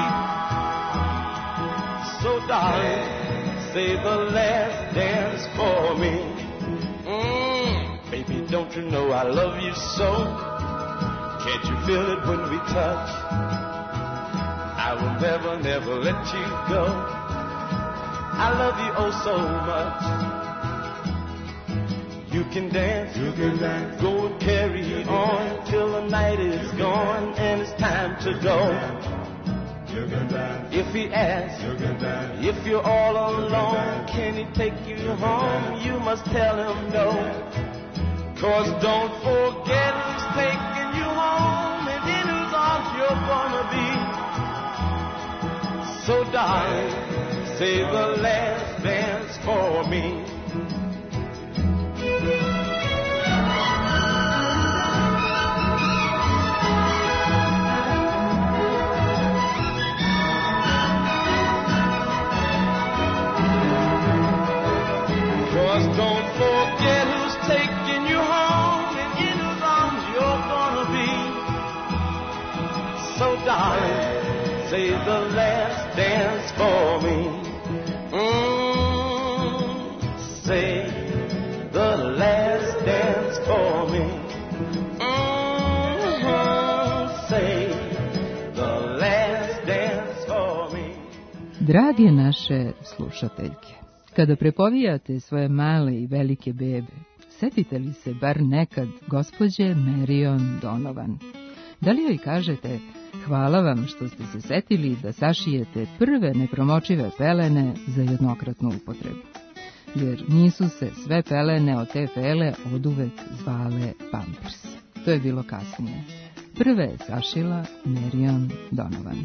Speaker 13: So, darling, say the last dance for me. Baby, don't you know I love you so? Can't you feel it when we touch? I will never, never let you go. I love you oh so much. You can dance, go and carry on till the night is gone and it's time to go. If he asks, if you're all alone, can he take you home? You must tell him no. 'Cause don't forget who's taking you home and in whose arms you're gonna be. So darling, say the last dance for me. Don't forget who's taking you home and in whose arms you're gonna be. So darling, say the last dance for me. Say the last dance for me. Say the last dance for me.
Speaker 2: Drage naše slušateljke, kada prepovijate svoje male i velike bebe, setite li se bar nekad gospođe Marion Donovan? Da li joj kažete, hvala vam što ste se setili da sašijete prve nepromočive pelene za jednokratnu upotrebu? Jer nisu se sve pelene od te fele oduvek zvale Pampers. To je bilo kasnije. Prve je sašila Marion Donovan.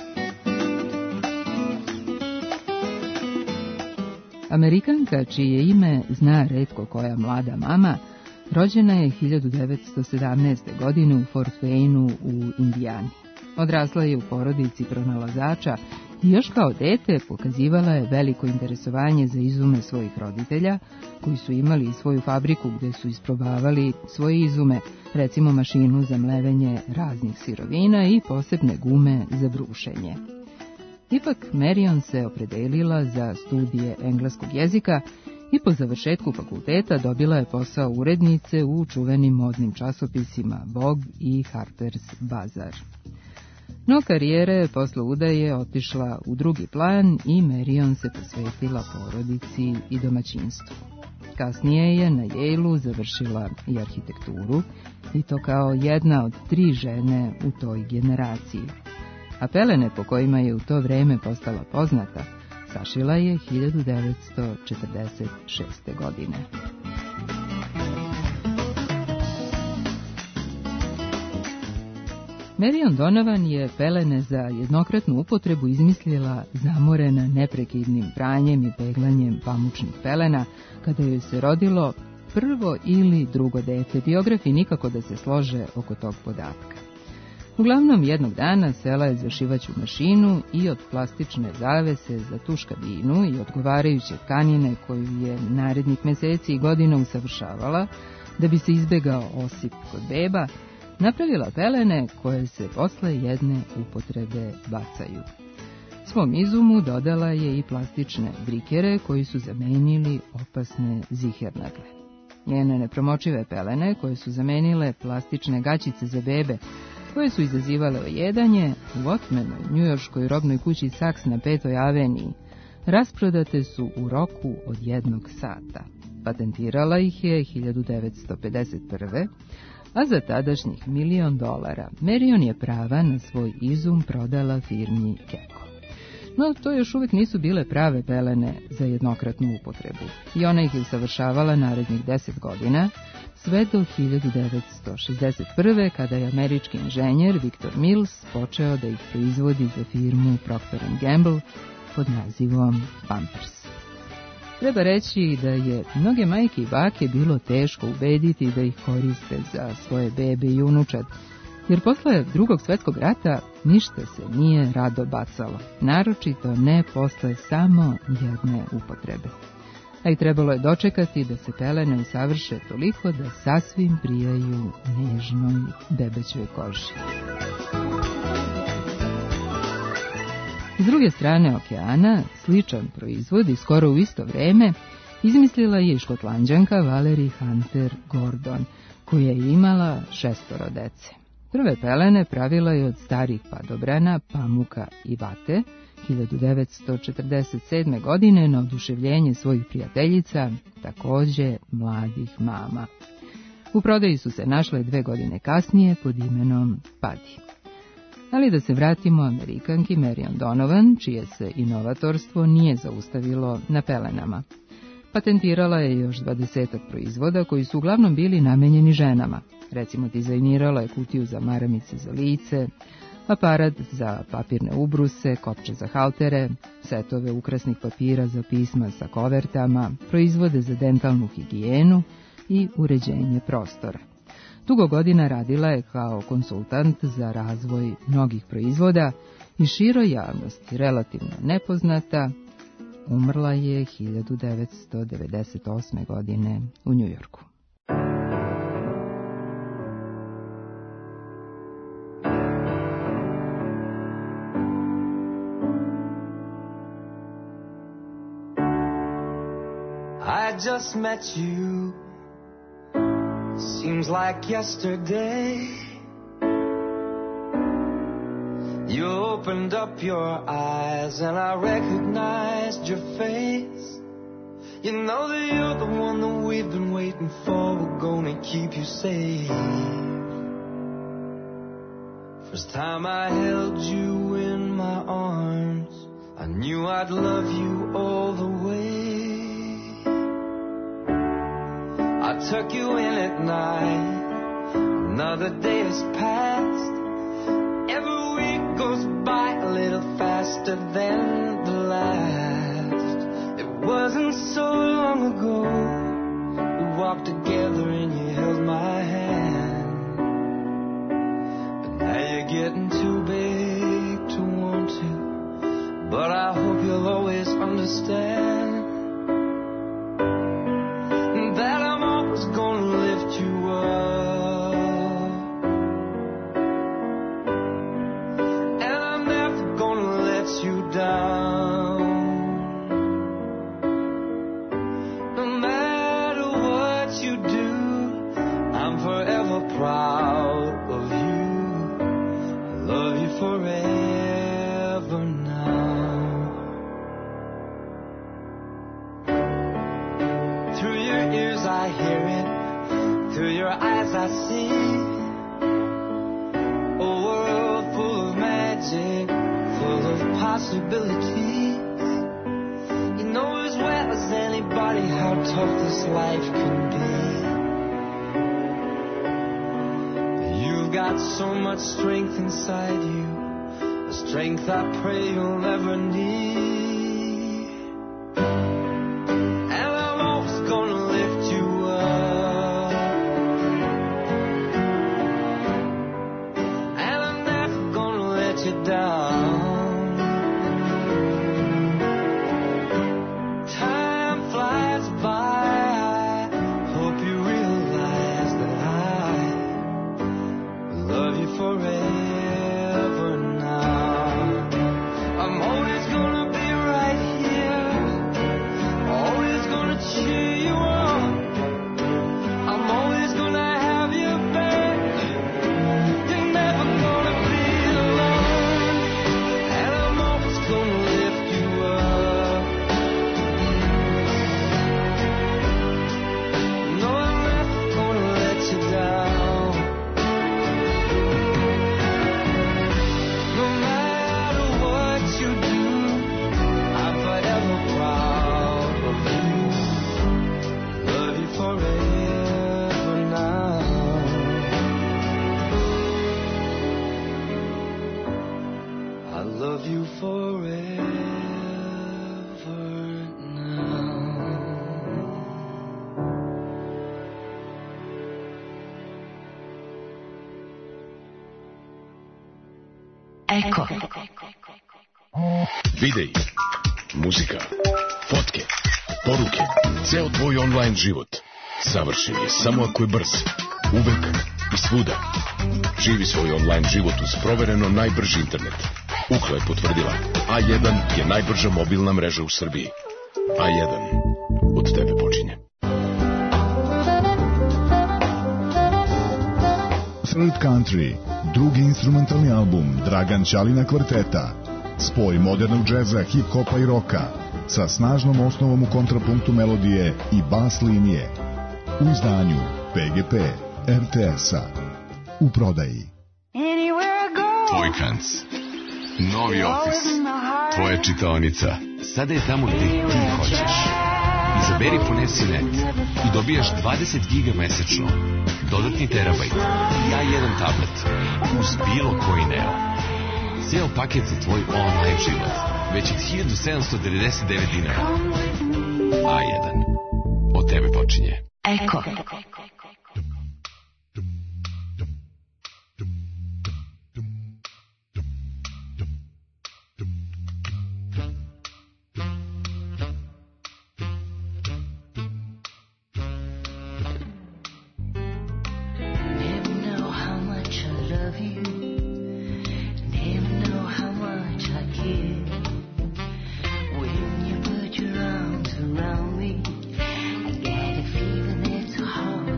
Speaker 2: Amerikanka, čije ime zna retko koja mlada mama, rođena je 1917. godine u Fort Wayne u Indijani. Odrasla je u porodici pronalazača i još kao dete pokazivala je veliko interesovanje za izume svojih roditelja, koji su imali svoju fabriku gde su isprobavali svoje izume, recimo mašinu za mlevenje raznih sirovina i posebne gume za brušenje. Ipak Marion se opredelila za studije engleskog jezika i po završetku fakulteta dobila je posao urednice u čuvenim modnim časopisima Vogue i Harper's Bazaar. No karijera je posle udaje otišla u drugi plan i Marion se posvetila porodici i domaćinstvu. Kasnije je na Yale-u završila i arhitekturu, i to kao jedna od 3 žene u toj generaciji. A pelene po kojima je u to vreme postala poznata, sašila je 1946. godine. Marion Donovan je pelene za jednokratnu upotrebu izmislila zamorena neprekidnim pranjem i peglanjem pamučnih pelena kada joj se rodilo prvo ili drugo dete. Biografi nikako da se slože oko tog podatka. Uglavnom, jednog dana sela je zašivaću mašinu i od plastične zavese za tuš kabinu i odgovarajuće tkanine koju je narednih meseci i godina usavršavala da bi se izbegao osip kod beba, napravila pelene koje se posle jedne upotrebe bacaju. Svom izumu dodala je i plastične brikere koji su zamenili opasne zihernagle. Njene nepromočive pelene koje su zamenile plastične gaćice za bebe, koje su izazivale ojedanje, u otmenoj njujorškoj robnoj kući Saks na 5. aveniji, rasprodate su u roku od 1 sata. Patentirala ih je 1951. a za tadašnjih $1 milion Marion je prava na svoj izum prodala firmi Keko. No, to još uvijek nisu bile prave pelene za jednokratnu upotrebu i ona ih je usavršavala narednih 10 godina, sve do 1961. kada je američki inženjer Victor Mills počeo da ih proizvodi za firmu Procter & Gamble pod nazivom Pampers. Treba reći da je mnoge majke i bake bilo teško ubediti da ih koriste za svoje bebe i unučad, jer posle Drugog svjetskog rata ništa se nije rado bacalo, naročito ne posle samo jedne upotrebe. A i trebalo je dočekati da se pelene usavrše toliko da sasvim prijaju nežnoj bebećoj koži. S druge strane okeana, sličan proizvod i skoro u isto vreme izmislila je i Škotlanđanka Valerie Hunter Gordon, koja je imala 6 dece. Prve pelene pravila je od starih padobrana, pamuka i vate 1947. godine na oduševljenje svojih prijateljica, takođe mladih mama. U prodaji su se našle 2 godine kasnije pod imenom Paddy. Ali da se vratimo Amerikanki Marion Donovan, čije se inovatorstvo nije zaustavilo na pelenama. Patentirala je još 20 proizvoda koji su uglavnom bili namenjeni ženama. Recimo, dizajnirala je kutiju za maramice za lice, aparat za papirne ubruse, kopče za haltere, setove ukrasnih papira za pisma sa kovertama, proizvode za dentalnu higijenu i uređenje prostora. Dugo godina radila je kao konsultant za razvoj mnogih proizvoda i široj javnosti relativno nepoznata. Umrla je 1998. godine u Njujorku.
Speaker 14: I just met you, seems like yesterday. You opened up your eyes and I recognized your face. You know that you're the one that we've been waiting for. We're gonna keep you safe. First time I held you in my arms, I knew I'd love you all the way. I took you in at night, another day has passed. Every week goes by a little faster than the last. It wasn't so long ago, we walked together and you held my hand. But now you're getting too big to want to, but I hope you'll always understand that I'm always gonna lift you up, and I'm never gonna let you down. No matter what you do, I'm forever proud of you. I love you forever now. Through your ears I hear it, through your eyes I see a world full of magic, full of possibilities. You know as well as anybody how tough this life can be. You've got got so much strength inside you, the strength I pray you'll never need. And I'm always gonna lift you up, and I'm never gonna let you down. Time flies by, I hope you realize that I love you forever now. I'm always gonna be right here, always gonna cheer you on. I'm always gonna have your back, you're never gonna be alone. And I'm always gonna lift you up. No, I'm never gonna let you down. No matter what you do, I'm forever proud of you. Love you forever now. I love you forever now.
Speaker 9: Eko.
Speaker 8: Videi, muzika, fotke, poruke, ceo tvoj online život savršen je samo ako je brz, uvek i svuda. Živi svoj online život uz provereno najbrži internet. Ukla je potvrdila, A1 je najbrža mobilna mreža u Srbiji. A1 od tebe počinje.
Speaker 5: Third Country, drugi instrumentalni album Dragan Ćalina kvarteta. Spoj modernog džeza, hip-hopa i roka sa snažnom osnovom u kontrapunktu melodije i bas linije. U izdanju PGP RTS-a. U prodaji.
Speaker 7: Tvoj kanc, novi ofis, tvoja čitaonica. Sada je tamo gde ti hoćeš. Izaberi Ponesi.net i dobijaš 20 giga mesečno, dodatni terabajt i A1 tablet uz bilo koji Neo. Cijel paket za tvoj online život, već od 1799 dinara. A1, od tebe počinje.
Speaker 9: Eko.
Speaker 15: Around me, I get a feeling it's hard.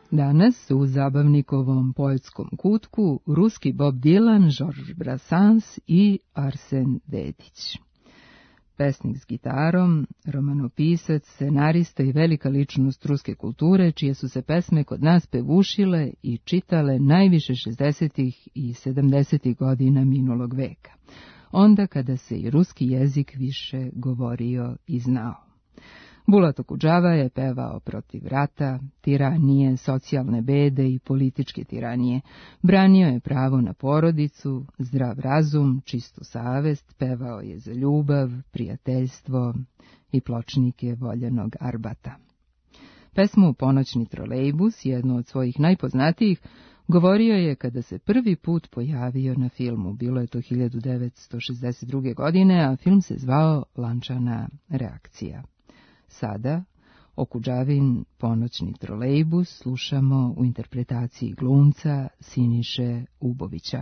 Speaker 2: Danas u zabavnikovom poetskom kutku ruski Bob Dylan, Georges Brassens i Arsen Dedić. Pesnik s gitarom, romanopisac, scenarista i velika ličnost ruske kulture, čije su se pesme kod nas pevušile i čitale najviše 60. i 70. godina minulog veka, onda kada se i ruski jezik više govorio i znao. Bulat Okudžava je pevao protiv rata, tiranije, socijalne bede i političke tiranije. Branio je pravo na porodicu, zdrav razum, čistu savest, pevao je za ljubav, prijateljstvo i pločnike voljenog Arbata. Pesmu Ponoćni trolejbus, jednu od svojih najpoznatijih, govorio je kada se prvi put pojavio na filmu. Bilo je to 1962. godine, a film se zvao Lančana reakcija. Sada, Okudžavin Ponoćni trolejbus slušamo u interpretaciji glumca Siniše Ubovića.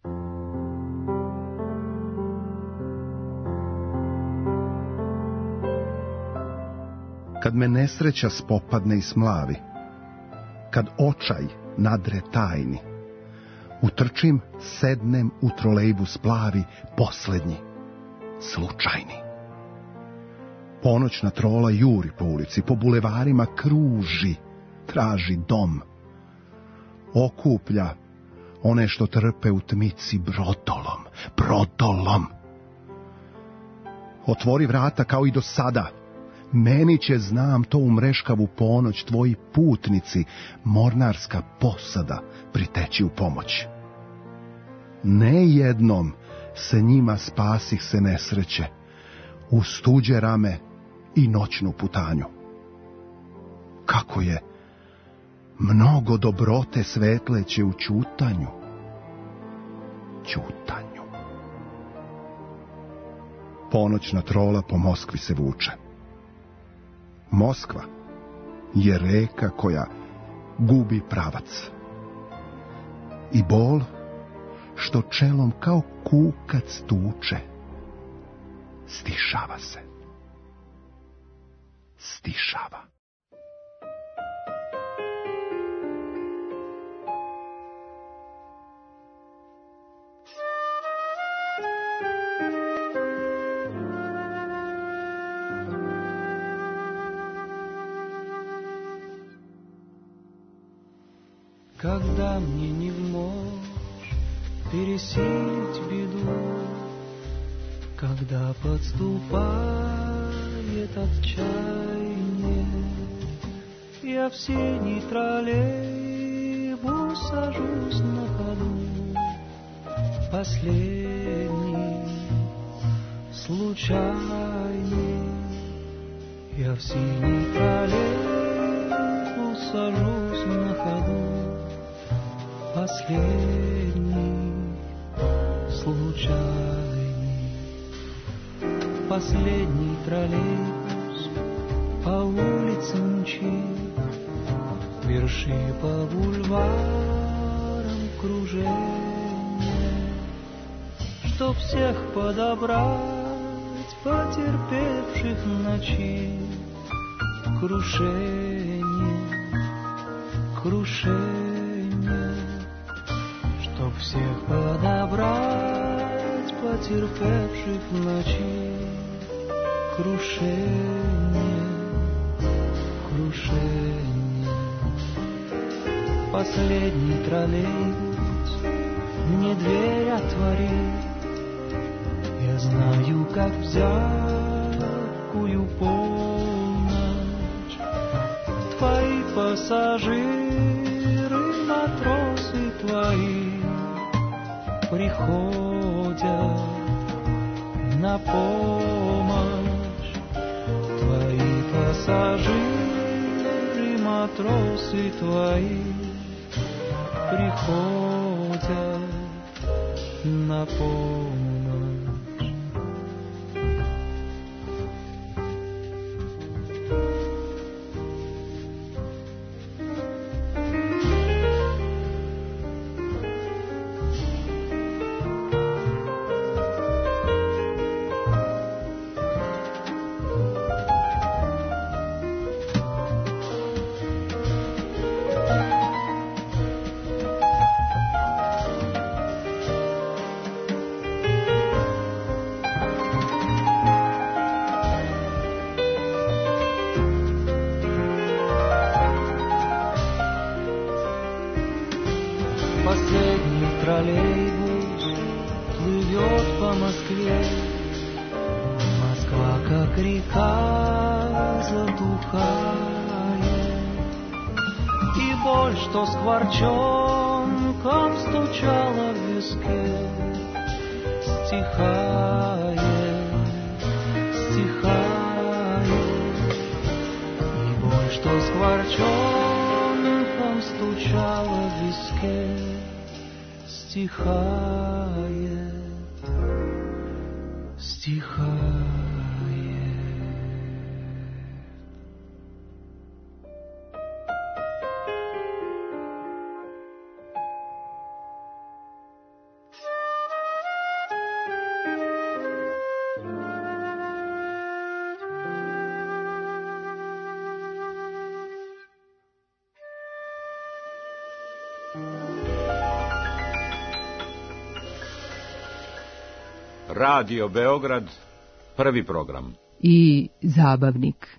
Speaker 15: Kad me nesreća spopadne i smlavi, kad očaj nadre tajni, utrčim, sednem u trolejbus plavi, poslednji, slučajni. Ponoćna trola juri po ulici, po bulevarima kruži, traži dom. Okuplja one što trpe u tmici brodolom, brodolom. Otvori vrata kao i do sada. Meni će, znam to, u mreškavu ponoć tvoji putnici, mornarska posada, priteći u pomoć. Ne jednom se njima spasih se nesreće, uz tuđe rame i noćnu putanju. Kako je mnogo dobrote svetleće u ćutanju. Ćutanju. Ponoćna trola po Moskvi se vuče. Moskva je reka koja gubi pravac. I bol što čelom kao kukac tuče, stišava se. Stišava.
Speaker 14: Когда мне не вмочь пересилить беду, когда подступает отчаяние, я в синий троллейбус сажусь на ходу, последний, случайный. Я в синий троллейбус сажусь на ходу, последний, случайный. Последний троллейбус по улицам мчит, верши по бульварам кружение, чтоб всех подобрать, потерпевших ночи, крушение, крушение, чтоб всех подобрать, потерпевших ночи, крушение, крушение. Последний троллейбус мне дверь отворит, я знаю, как в зябкую полночь твои пассажиры, матросы твои приходят на помощь. Твои пассажиры, матросы твои приходят на помощь. последний троллейбус плывет по Москве. Москва, как река, затухает, и боль, что скворчонком стучала в виске, стихает, стихает, и боль, что скворчонком стучала в виске, стихает, стихает.
Speaker 1: Radio Beograd, prvi program.
Speaker 2: I zabavnik.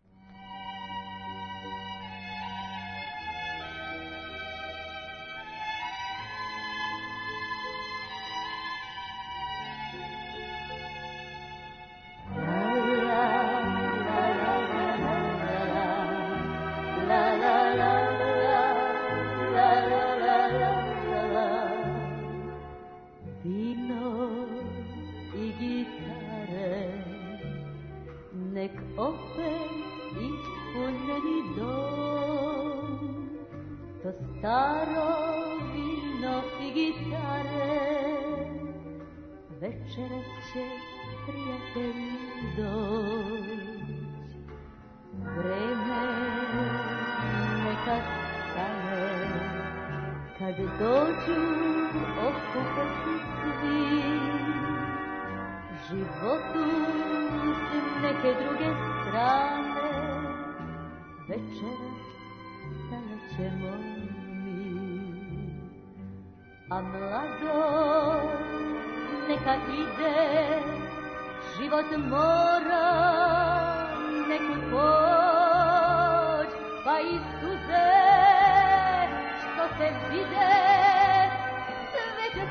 Speaker 16: A mlado neka ide, život mora nekud poć, pa i suze što se vide sve će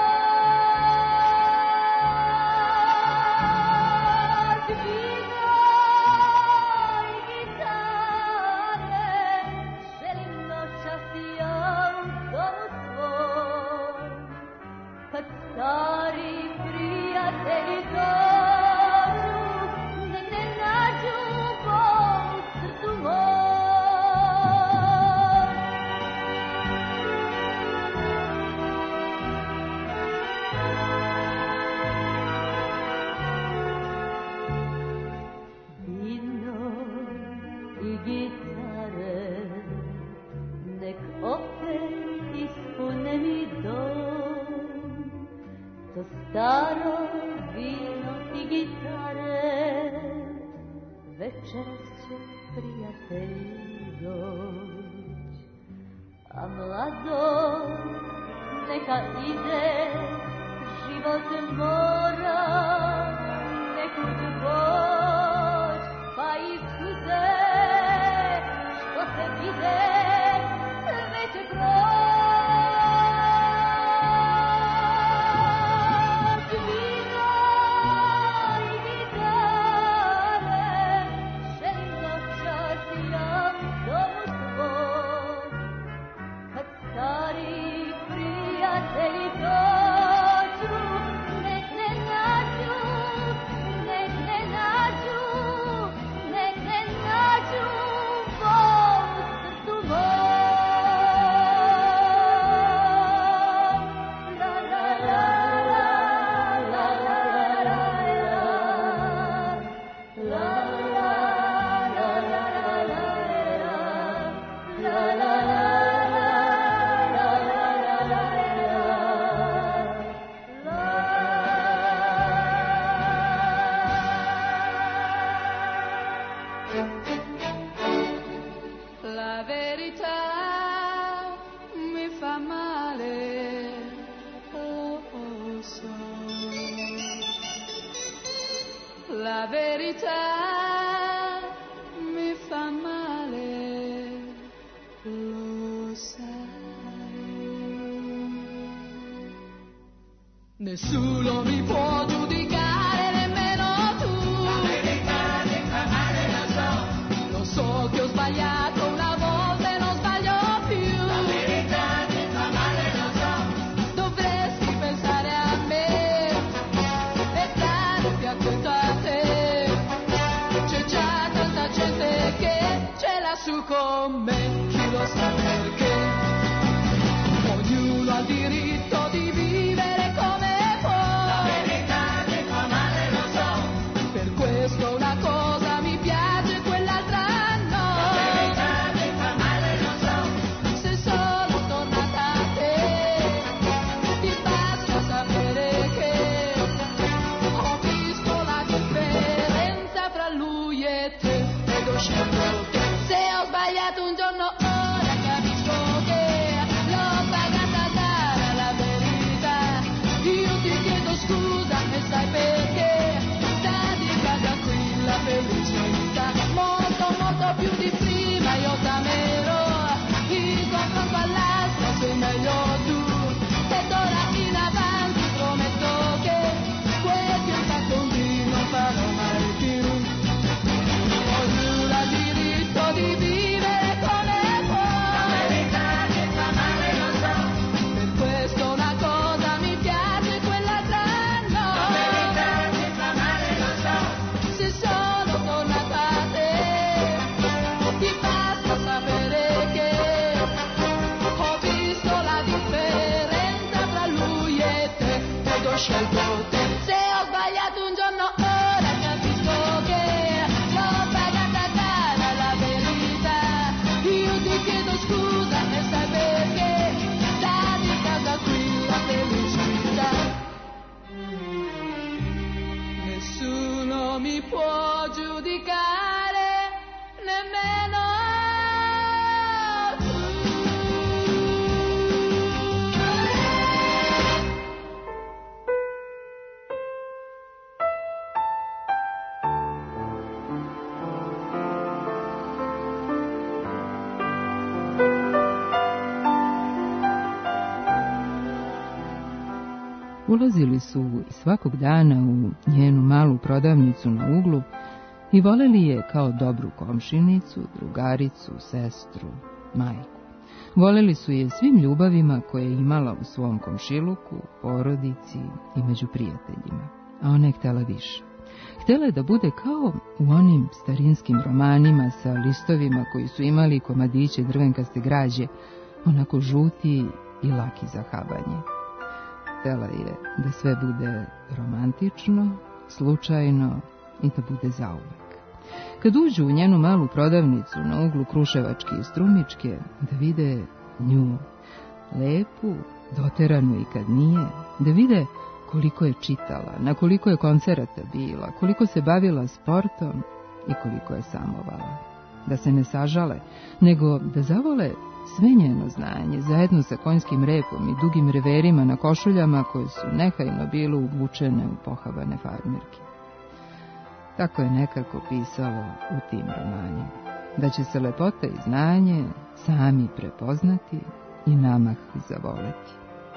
Speaker 16: proć. Vino i gitare želim noćas ja u domu svoj, kad stari prijatelji dođu, nek ne nađu bol u srcu moj. Vino i gitare nek opet ispune mi dom, to staro vino i gitare, večeras će prijatelji doć. A mladost neka ide, život mora nekud poć, pa i suze što se vide sve će proć. Vino i gitare želim noćas ja u domu svoj, kad stari prijatelji dođu, nek ne nađu, nek ne nađu, nek ne nađu bol u srcu mom. La la la la la la la la
Speaker 9: La verità mi fa male, lo so. La verità mi fa male, lo sai.
Speaker 16: Nessuno mi può giudicare, nemmeno tu. La verità che fa male lo so. Lo so che ho sbagliato una volta e non sbaglio più. La verità che fa male lo so. Dovresti pensare a me e stare più attento a te. C'è già tanta gente che ce l'ha su con me. Chi lo sa perché? Ognuno ha il diritto di vivere come può. La verità che fa male lo so. Per questo una cosa mi piace, quell'altra no. La verità che fa male lo so. Se sono tornata a te, ti basta sapere che ho visto la differenza fra lui e te ed ho scelto te. Se ho sbagliato un giorno ora capisco che l'ho pagata cara la verità. Io ti chiedo scusa e sai perché? Stati tranquilla, felicità. Molto, molto più di prima io t'amerò. In confronto all'altra sei meglio tu. Ed ora in avanti prometto che quel che ho fatto un giorno non farò mai più. Ognuno ha il diritto di vivere come può. La verità che fa male lo so. Per questo una cosa mi piace, quell'altra no. La verità che fa male lo so. Se sono tornata a te, ti basta sapere che ho visto la differenza tra lui e te ed ho scelto te. Se ho sbagliato un giorno ora capisco che l'ho pagata cara la verità. Io ti chiedo scusa e sai perché? Sta di casa qui la felicità. Nessuno mi può giudicare, nemmeno tu.
Speaker 2: Ulazili su svakog dana u njenu malu prodavnicu na uglu i voleli je kao dobru komšinicu, drugaricu, sestru, majku. Voleli su je svim ljubavima koje je imala u svom komšiluku, porodici i među prijateljima. A ona je htjela više. Htjela je da bude kao u onim starinskim romanima sa listovima koji su imali komadiće drvenkaste građe, onako žuti i laki za habanje. Htjela je da sve bude romantično, slučajno i da bude zauvek. Kad uđu u njenu malu prodavnicu na uglu Kruševačke i Strumičke, da vide nju, lepu, doteranu i kad nije, da vide koliko je čitala, na koliko je koncerata bila, koliko se bavila sportom i koliko je samovala. Da se ne sažale, nego da zavole sve njeno znanje, zajedno sa konjskim repom i dugim reverima na košuljama koje su nehajno bile uvučene u pohabane farmerke. Tako je nekako pisalo u tim romanima, da će se lepota i znanje sami prepoznati i namah zavoleti.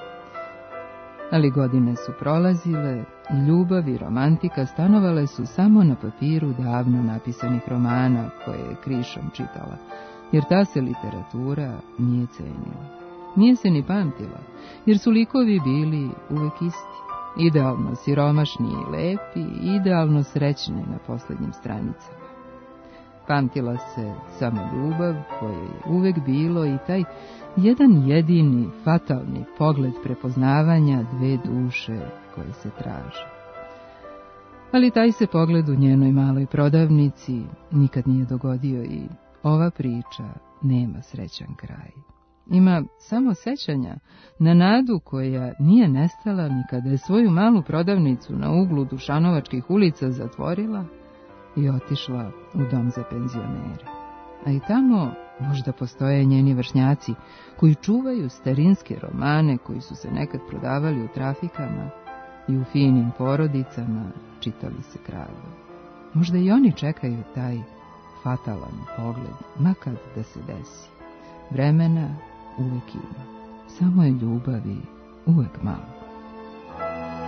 Speaker 2: Ali godine su prolazile i ljubav i romantika stanovale su samo na papiru davno napisanih romana koje je krišom čitala, jer ta se literatura nije cenila. Nije se ni pamtila, jer su likovi bili uvek isti, idealno siromašni i lepi, idealno srećni na posljednjim stranicama. Pamtila se samo ljubav koje je uvek bilo i taj jedan jedini fatalni pogled prepoznavanja dve duše koje se traže. Ali taj se pogled u njenoj maloj prodavnici nikad nije dogodio i ova priča nema srećan kraj. Ima samo sećanja na nadu koja nije nestala ni kada je svoju malu prodavnicu na uglu Dušanovačkih ulica zatvorila i otišla u dom za penzionere. A i tamo možda postoje njeni vršnjaci koji čuvaju starinske romane koji su se nekad prodavali u trafikama i u finim porodicama čitali se kraljevi. Možda i oni čekaju taj fatalan pogled, makad da se desi. Vremena uvek ima, samo je ljubavi uvek malo.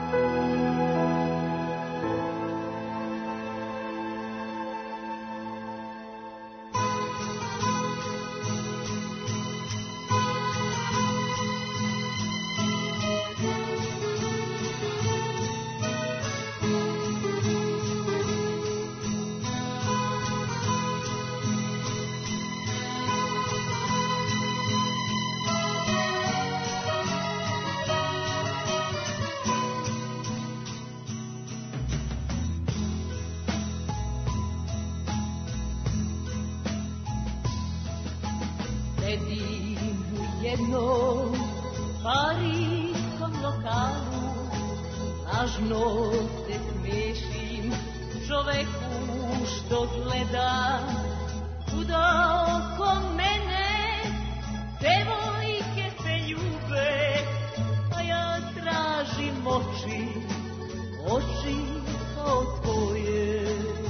Speaker 16: jednom parijskom lokalu lažno se smešim čoveku što gleda kuda oko mene devojke se ljube, a ja tražim oči, oči kao tvoje.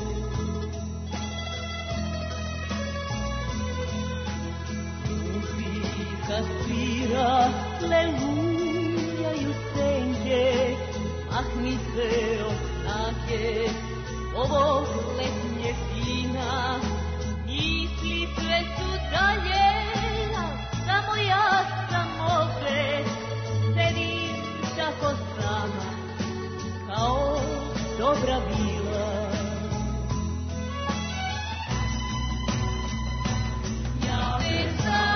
Speaker 16: Muzika svira, lelujaju senke, mahni se od snage ovog letnjeg vina. Misli sve su dalje, a samo ja sam ovde, sedim tako sama, kao dobra bila. Ja me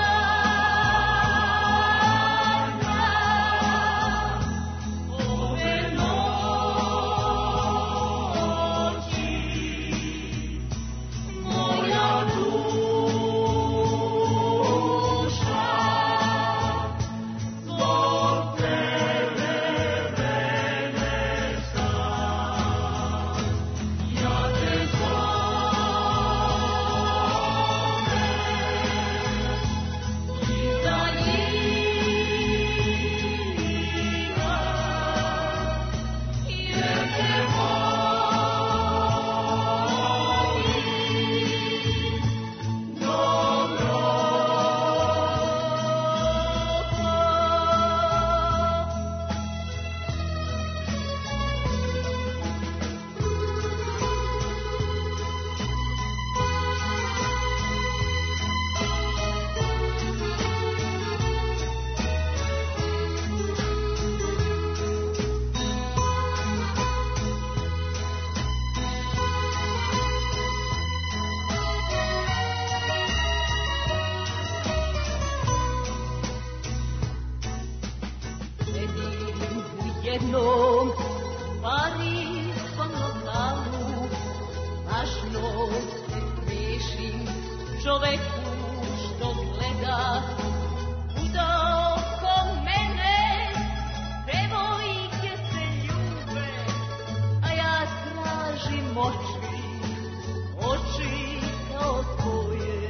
Speaker 16: jednom parijskom lokalu lažno se smešim čoveku što gleda kuda oko mene devojke se ljube, a ja tražim oči, oči kao tvoje.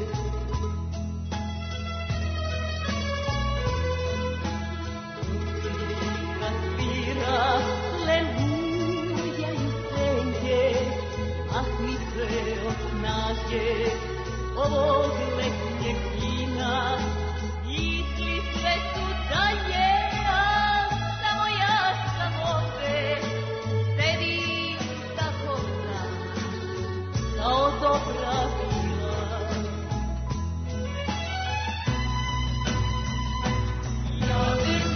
Speaker 16: Lelujaju senke, mahni se od snage ovog letnjeg vina. Misli sve su dalje, a samo ja sam ovde, sedim tako sama, kao dobra bila. Ja bih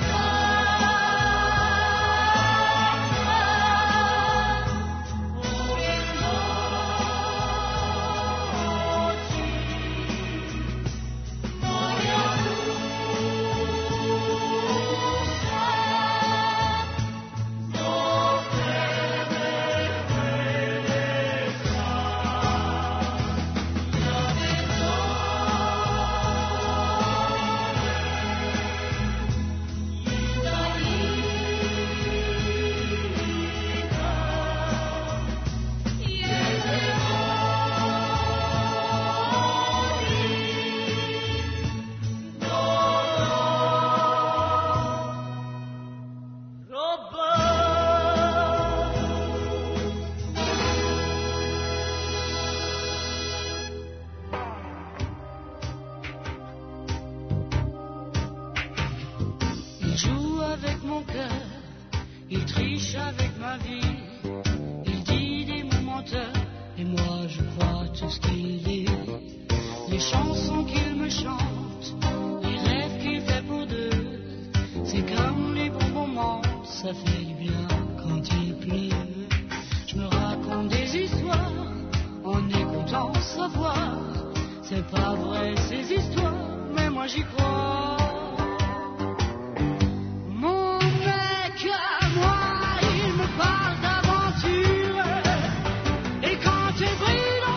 Speaker 17: il triche avec ma vie, il dit des mots menteurs, et moi je crois tout ce qu'il dit. Les chansons qu'il me chante, les rêves qu'il fait pour deux, c'est comme les bons moments, ça fait du bien quand il pleut. Je me raconte des histoires, en écoutant sa voix, c'est pas vrai ces histoires, mais moi j'y crois.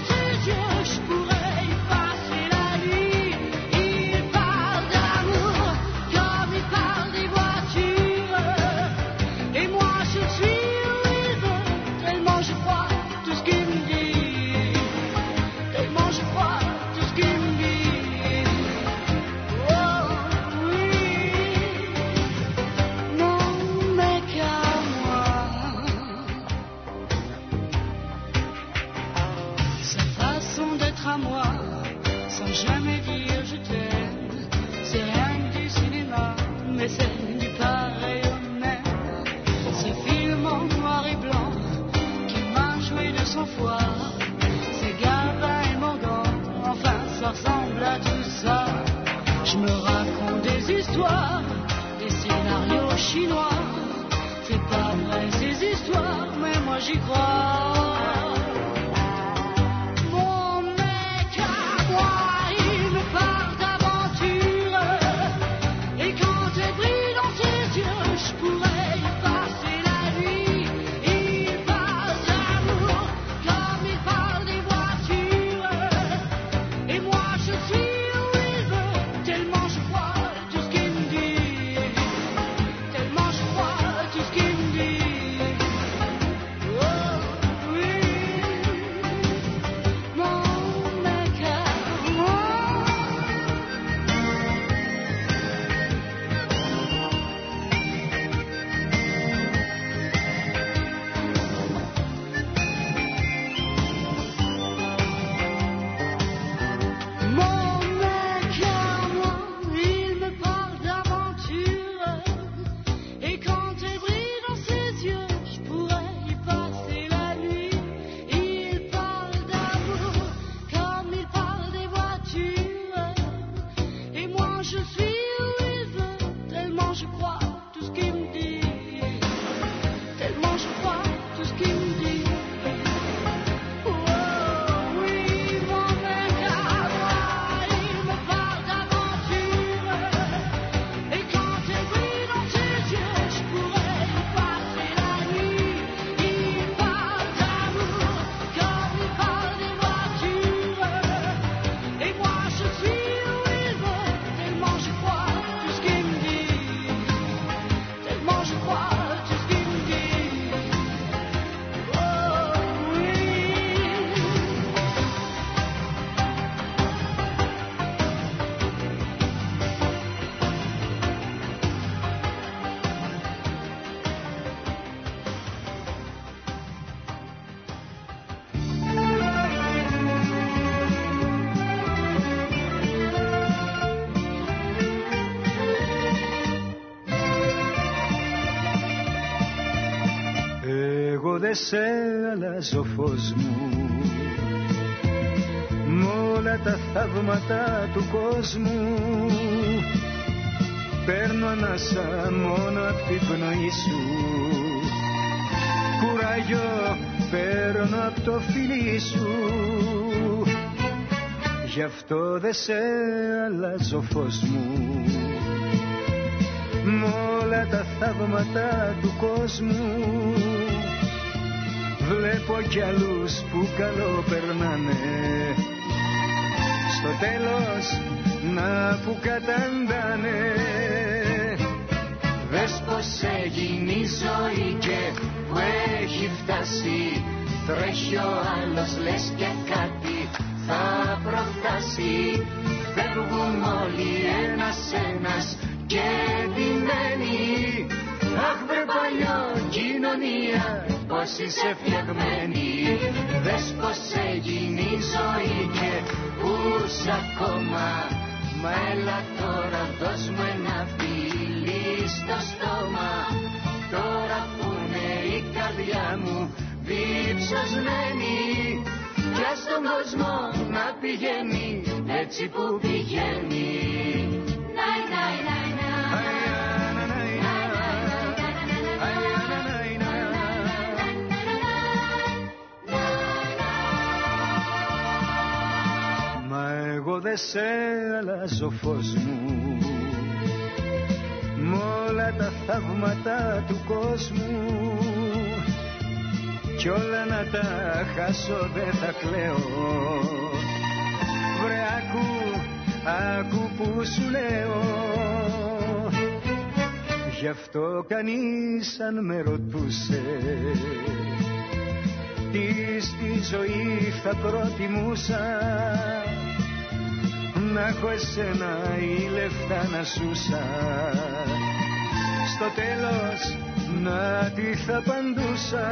Speaker 16: D'amour
Speaker 17: ces histoires, des scénarios chinois. C'est pas vrai ces histoires, mais moi j'y crois.
Speaker 18: Δε σε αλλάζω φως μου μ' όλα τα θαύματα του κόσμου. Παίρνω ανάσα μόνο απ' την πνοή σου, κουράγιο παίρνω απ' το φιλί σου. Γι' αυτό δε σε αλλάζω φως μου μ' όλα τα θαύματα του κόσμου. Βλέπω κι άλλους που καλό περνάνε, στο τέλος να που καταντάνε.
Speaker 19: Δες πως έγινε η ζωή και που έχει φτάσει. Τρέχει ο άλλος λες και κάτι θα προφτάσει. Φεύγουν όλοι ένας-ένας και ντυμένοι. Αχ βρε παλιό κοινωνία, πως είσαι φτιαγμένη. Δες πως έγινε η ζωή και πούς ακόμα. Μα έλα τώρα δώσ' μου ένα φιλί στο στόμα. Τώρα που είναι η καρδιά μου διψασμένη, κι ας τον κόσμο να πηγαίνει έτσι που πηγαίνει. Νάι, νάι, νάι, νάι.
Speaker 18: Εγώ δε σε αλλάζω φως μου μ' όλα τα θαύματα του κόσμου. Κι όλα να τα χάσω δεν θα κλαίω. Βρε άκου που σου λέω. Γι' αυτό κανείς αν με ρωτούσε τι στη ζωή θα προτιμούσα, να έχω εσένα ή λεφτά να ζούσα. Στο τέλος να τι θα απαντούσα.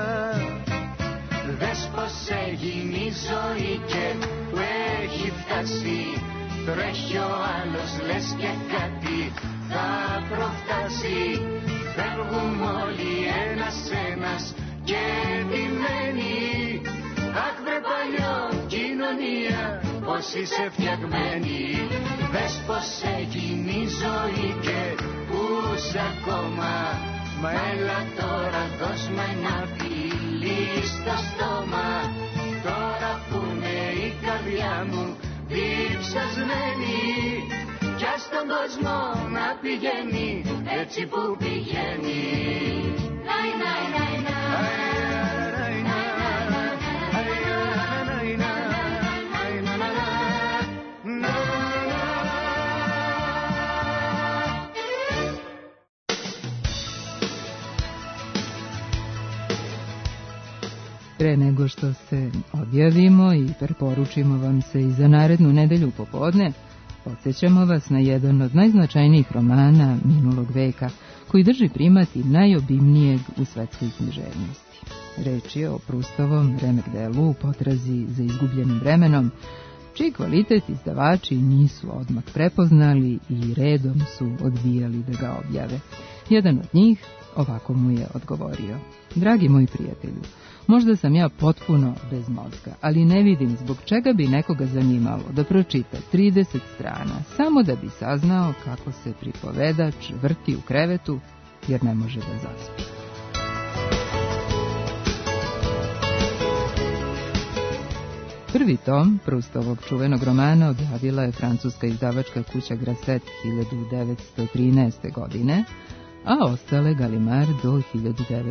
Speaker 19: Δες πως έγινε η ζωή και που έχει φτάσει. Τρέχει ο άλλος λες και κάτι θα προφτάσει. Φεύγουν όλοι ένας-ένας και ντυμένοι. Αχ βρε παλιό κοινωνία, πως πως είσαι φτιαγμένη. Δες πως έγινε η ζωή και πούς ακόμα. Μα έλα τώρα δώσ' μου ένα φιλί στο στόμα. Τώρα που είναι η καρδιά μου διψασμένη, κι ας τον κόσμο να πηγαίνει έτσι που πηγαίνει. Ναϊ, ναϊ, ναϊ, ναϊ.
Speaker 2: Pre nego što se odjavimo i preporučimo vam se i za narednu nedelju popodne, podsjećamo vas na jedan od najznačajnijih romana minulog veka, koji drži primat i najobimnijeg u svetskoj književnosti. Reč je o Prustovom remek-delu u potrazi za izgubljenim vremenom, čiji kvalitet izdavači nisu odmah prepoznali i redom su odbijali da ga objave. Jedan od njih ovako mu je odgovorio: dragi moj prijatelju, možda sam ja potpuno bez mozga, ali ne vidim zbog čega bi nekoga zanimalo da pročita 30 strana samo da bi saznao kako se pripovedač vrti u krevetu jer ne može da zaspi. Prvi tom Prustovog čuvenog romana objavila je francuska izdavačka kuća Grasset 1913. godine, a ostale Gallimard do 1927.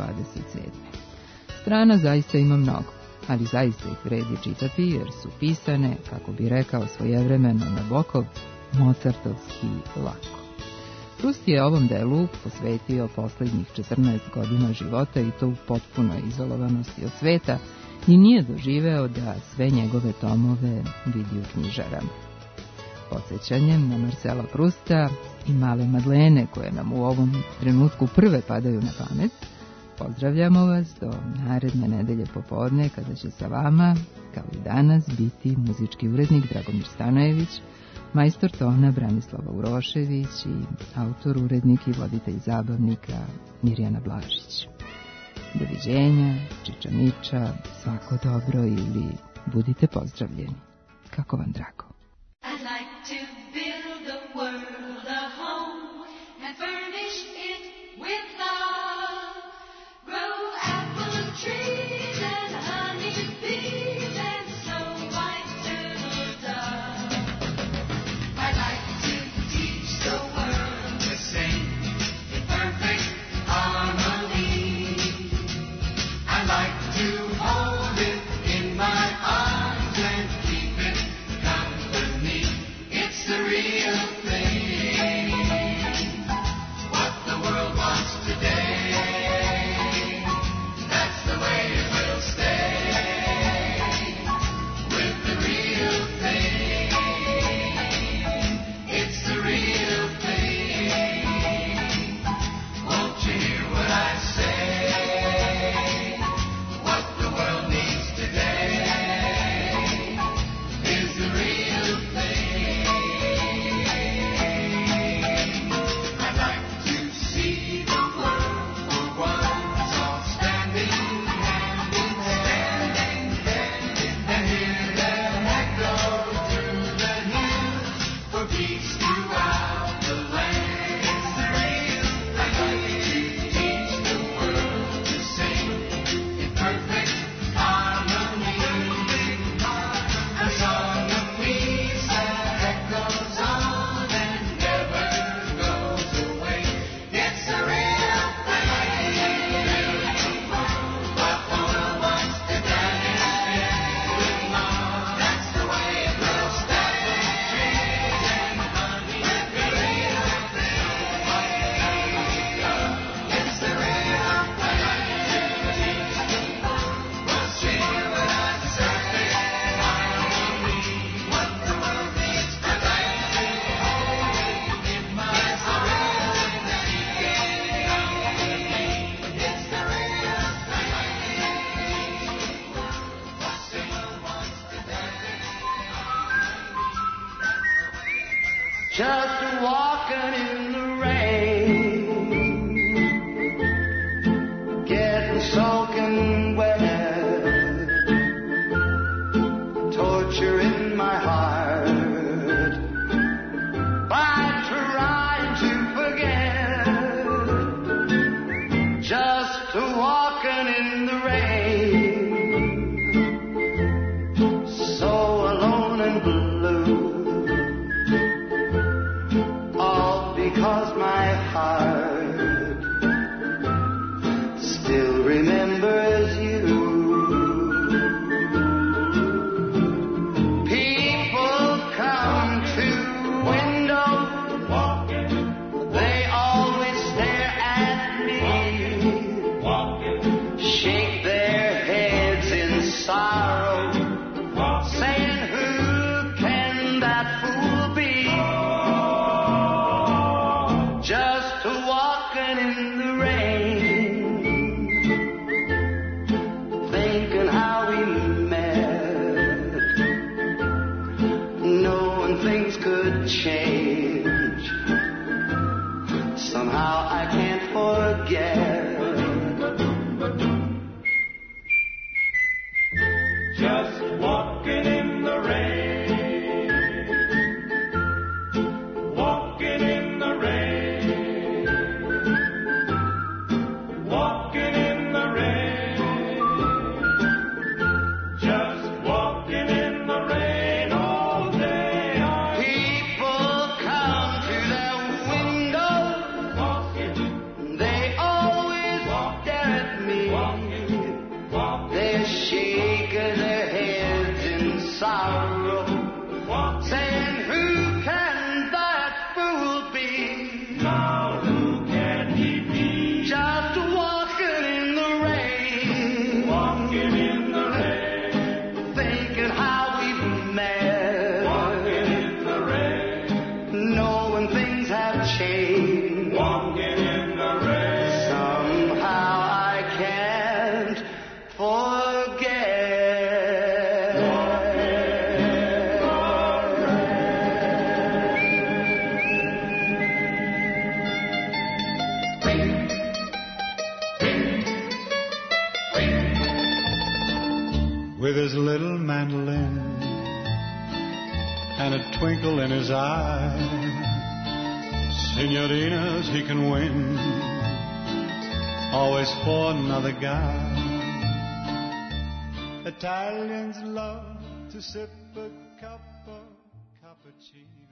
Speaker 2: Strana zaista ima mnogo, ali zaista ih vredi čitati jer su pisane, kako bi rekao svojevremeno Nabokov, mozartovski lako. Proust je ovom delu posvetio poslednjih 14 godina života i to u potpunoj izolovanosti od sveta i nije doživeo da sve njegove tomove vidi u knjižarama. Podsjećanjem na Marcela Prusta i male Madlene, koje nam u ovom trenutku prve padaju na pamet, pozdravljamo vas do naredne nedelje popodne, kada će sa vama, kao i danas, biti muzički urednik Dragomir Stanojević, majstor tona Branislava Urošević i autor, urednik i voditelj zabavnika Mirjana Blažić. Doviđenja, čiča miča, svako dobro ili budite pozdravljeni. Kako vam drago.
Speaker 16: I'd like to build the world a home and furnish it with love. Grow apple trees and honey bees and snow white turtle doves. I'd like to teach the world to sing in perfect harmony. I'd like to hold it in my arms and keep it company. It's the real thing. What the world wants today, that's the way it will stay. With the real thing, it's the real thing. Won't you hear what I say? What the world needs today is the real thing. I'd like to see the world for once all standing hand in hand, and hear them echo through the hills for peace throughout the land. It's the real thing. I'd like to teach the world to sing in perfect harmony. A song of peace that echoes on and never goes away. It's the real thing. What the world wants to vanish with love, that's the way it will stay. Trees and honey, with the real thing. It's the real thing. Teach the world, won't you hear what I say? Harmony, what the world needs today. In my heart, it's the real thing. What's the world wants today?
Speaker 19: Just walking in the rain, getting soaking wet, torture in my
Speaker 4: because my heart still remembers you. People come to window, they always stare at me, shake their heads in sorrow, saying, who can that fool be? Just walking in the rain, thinking how we met, knowing things could change. Somehow I can't forget.
Speaker 12: Just walking in the rain, walking in the rain, walking in the rain, just walking in the rain all day.
Speaker 4: People come to their window, they always stare at me, they shake their heads in sorrow, saying, who can that fool be?
Speaker 12: Now who can he be?
Speaker 4: Just walking in the rain,
Speaker 12: Walking in the rain,
Speaker 4: thinking how we've met,
Speaker 12: walking in the rain,
Speaker 4: knowing things have changed.
Speaker 12: walking in the rain.
Speaker 4: Somehow I can't forget.
Speaker 18: With his little mandolin and a twinkle in his eye, Signorinas he can win, always for another guy. Italians love to sip a cup of cappuccino.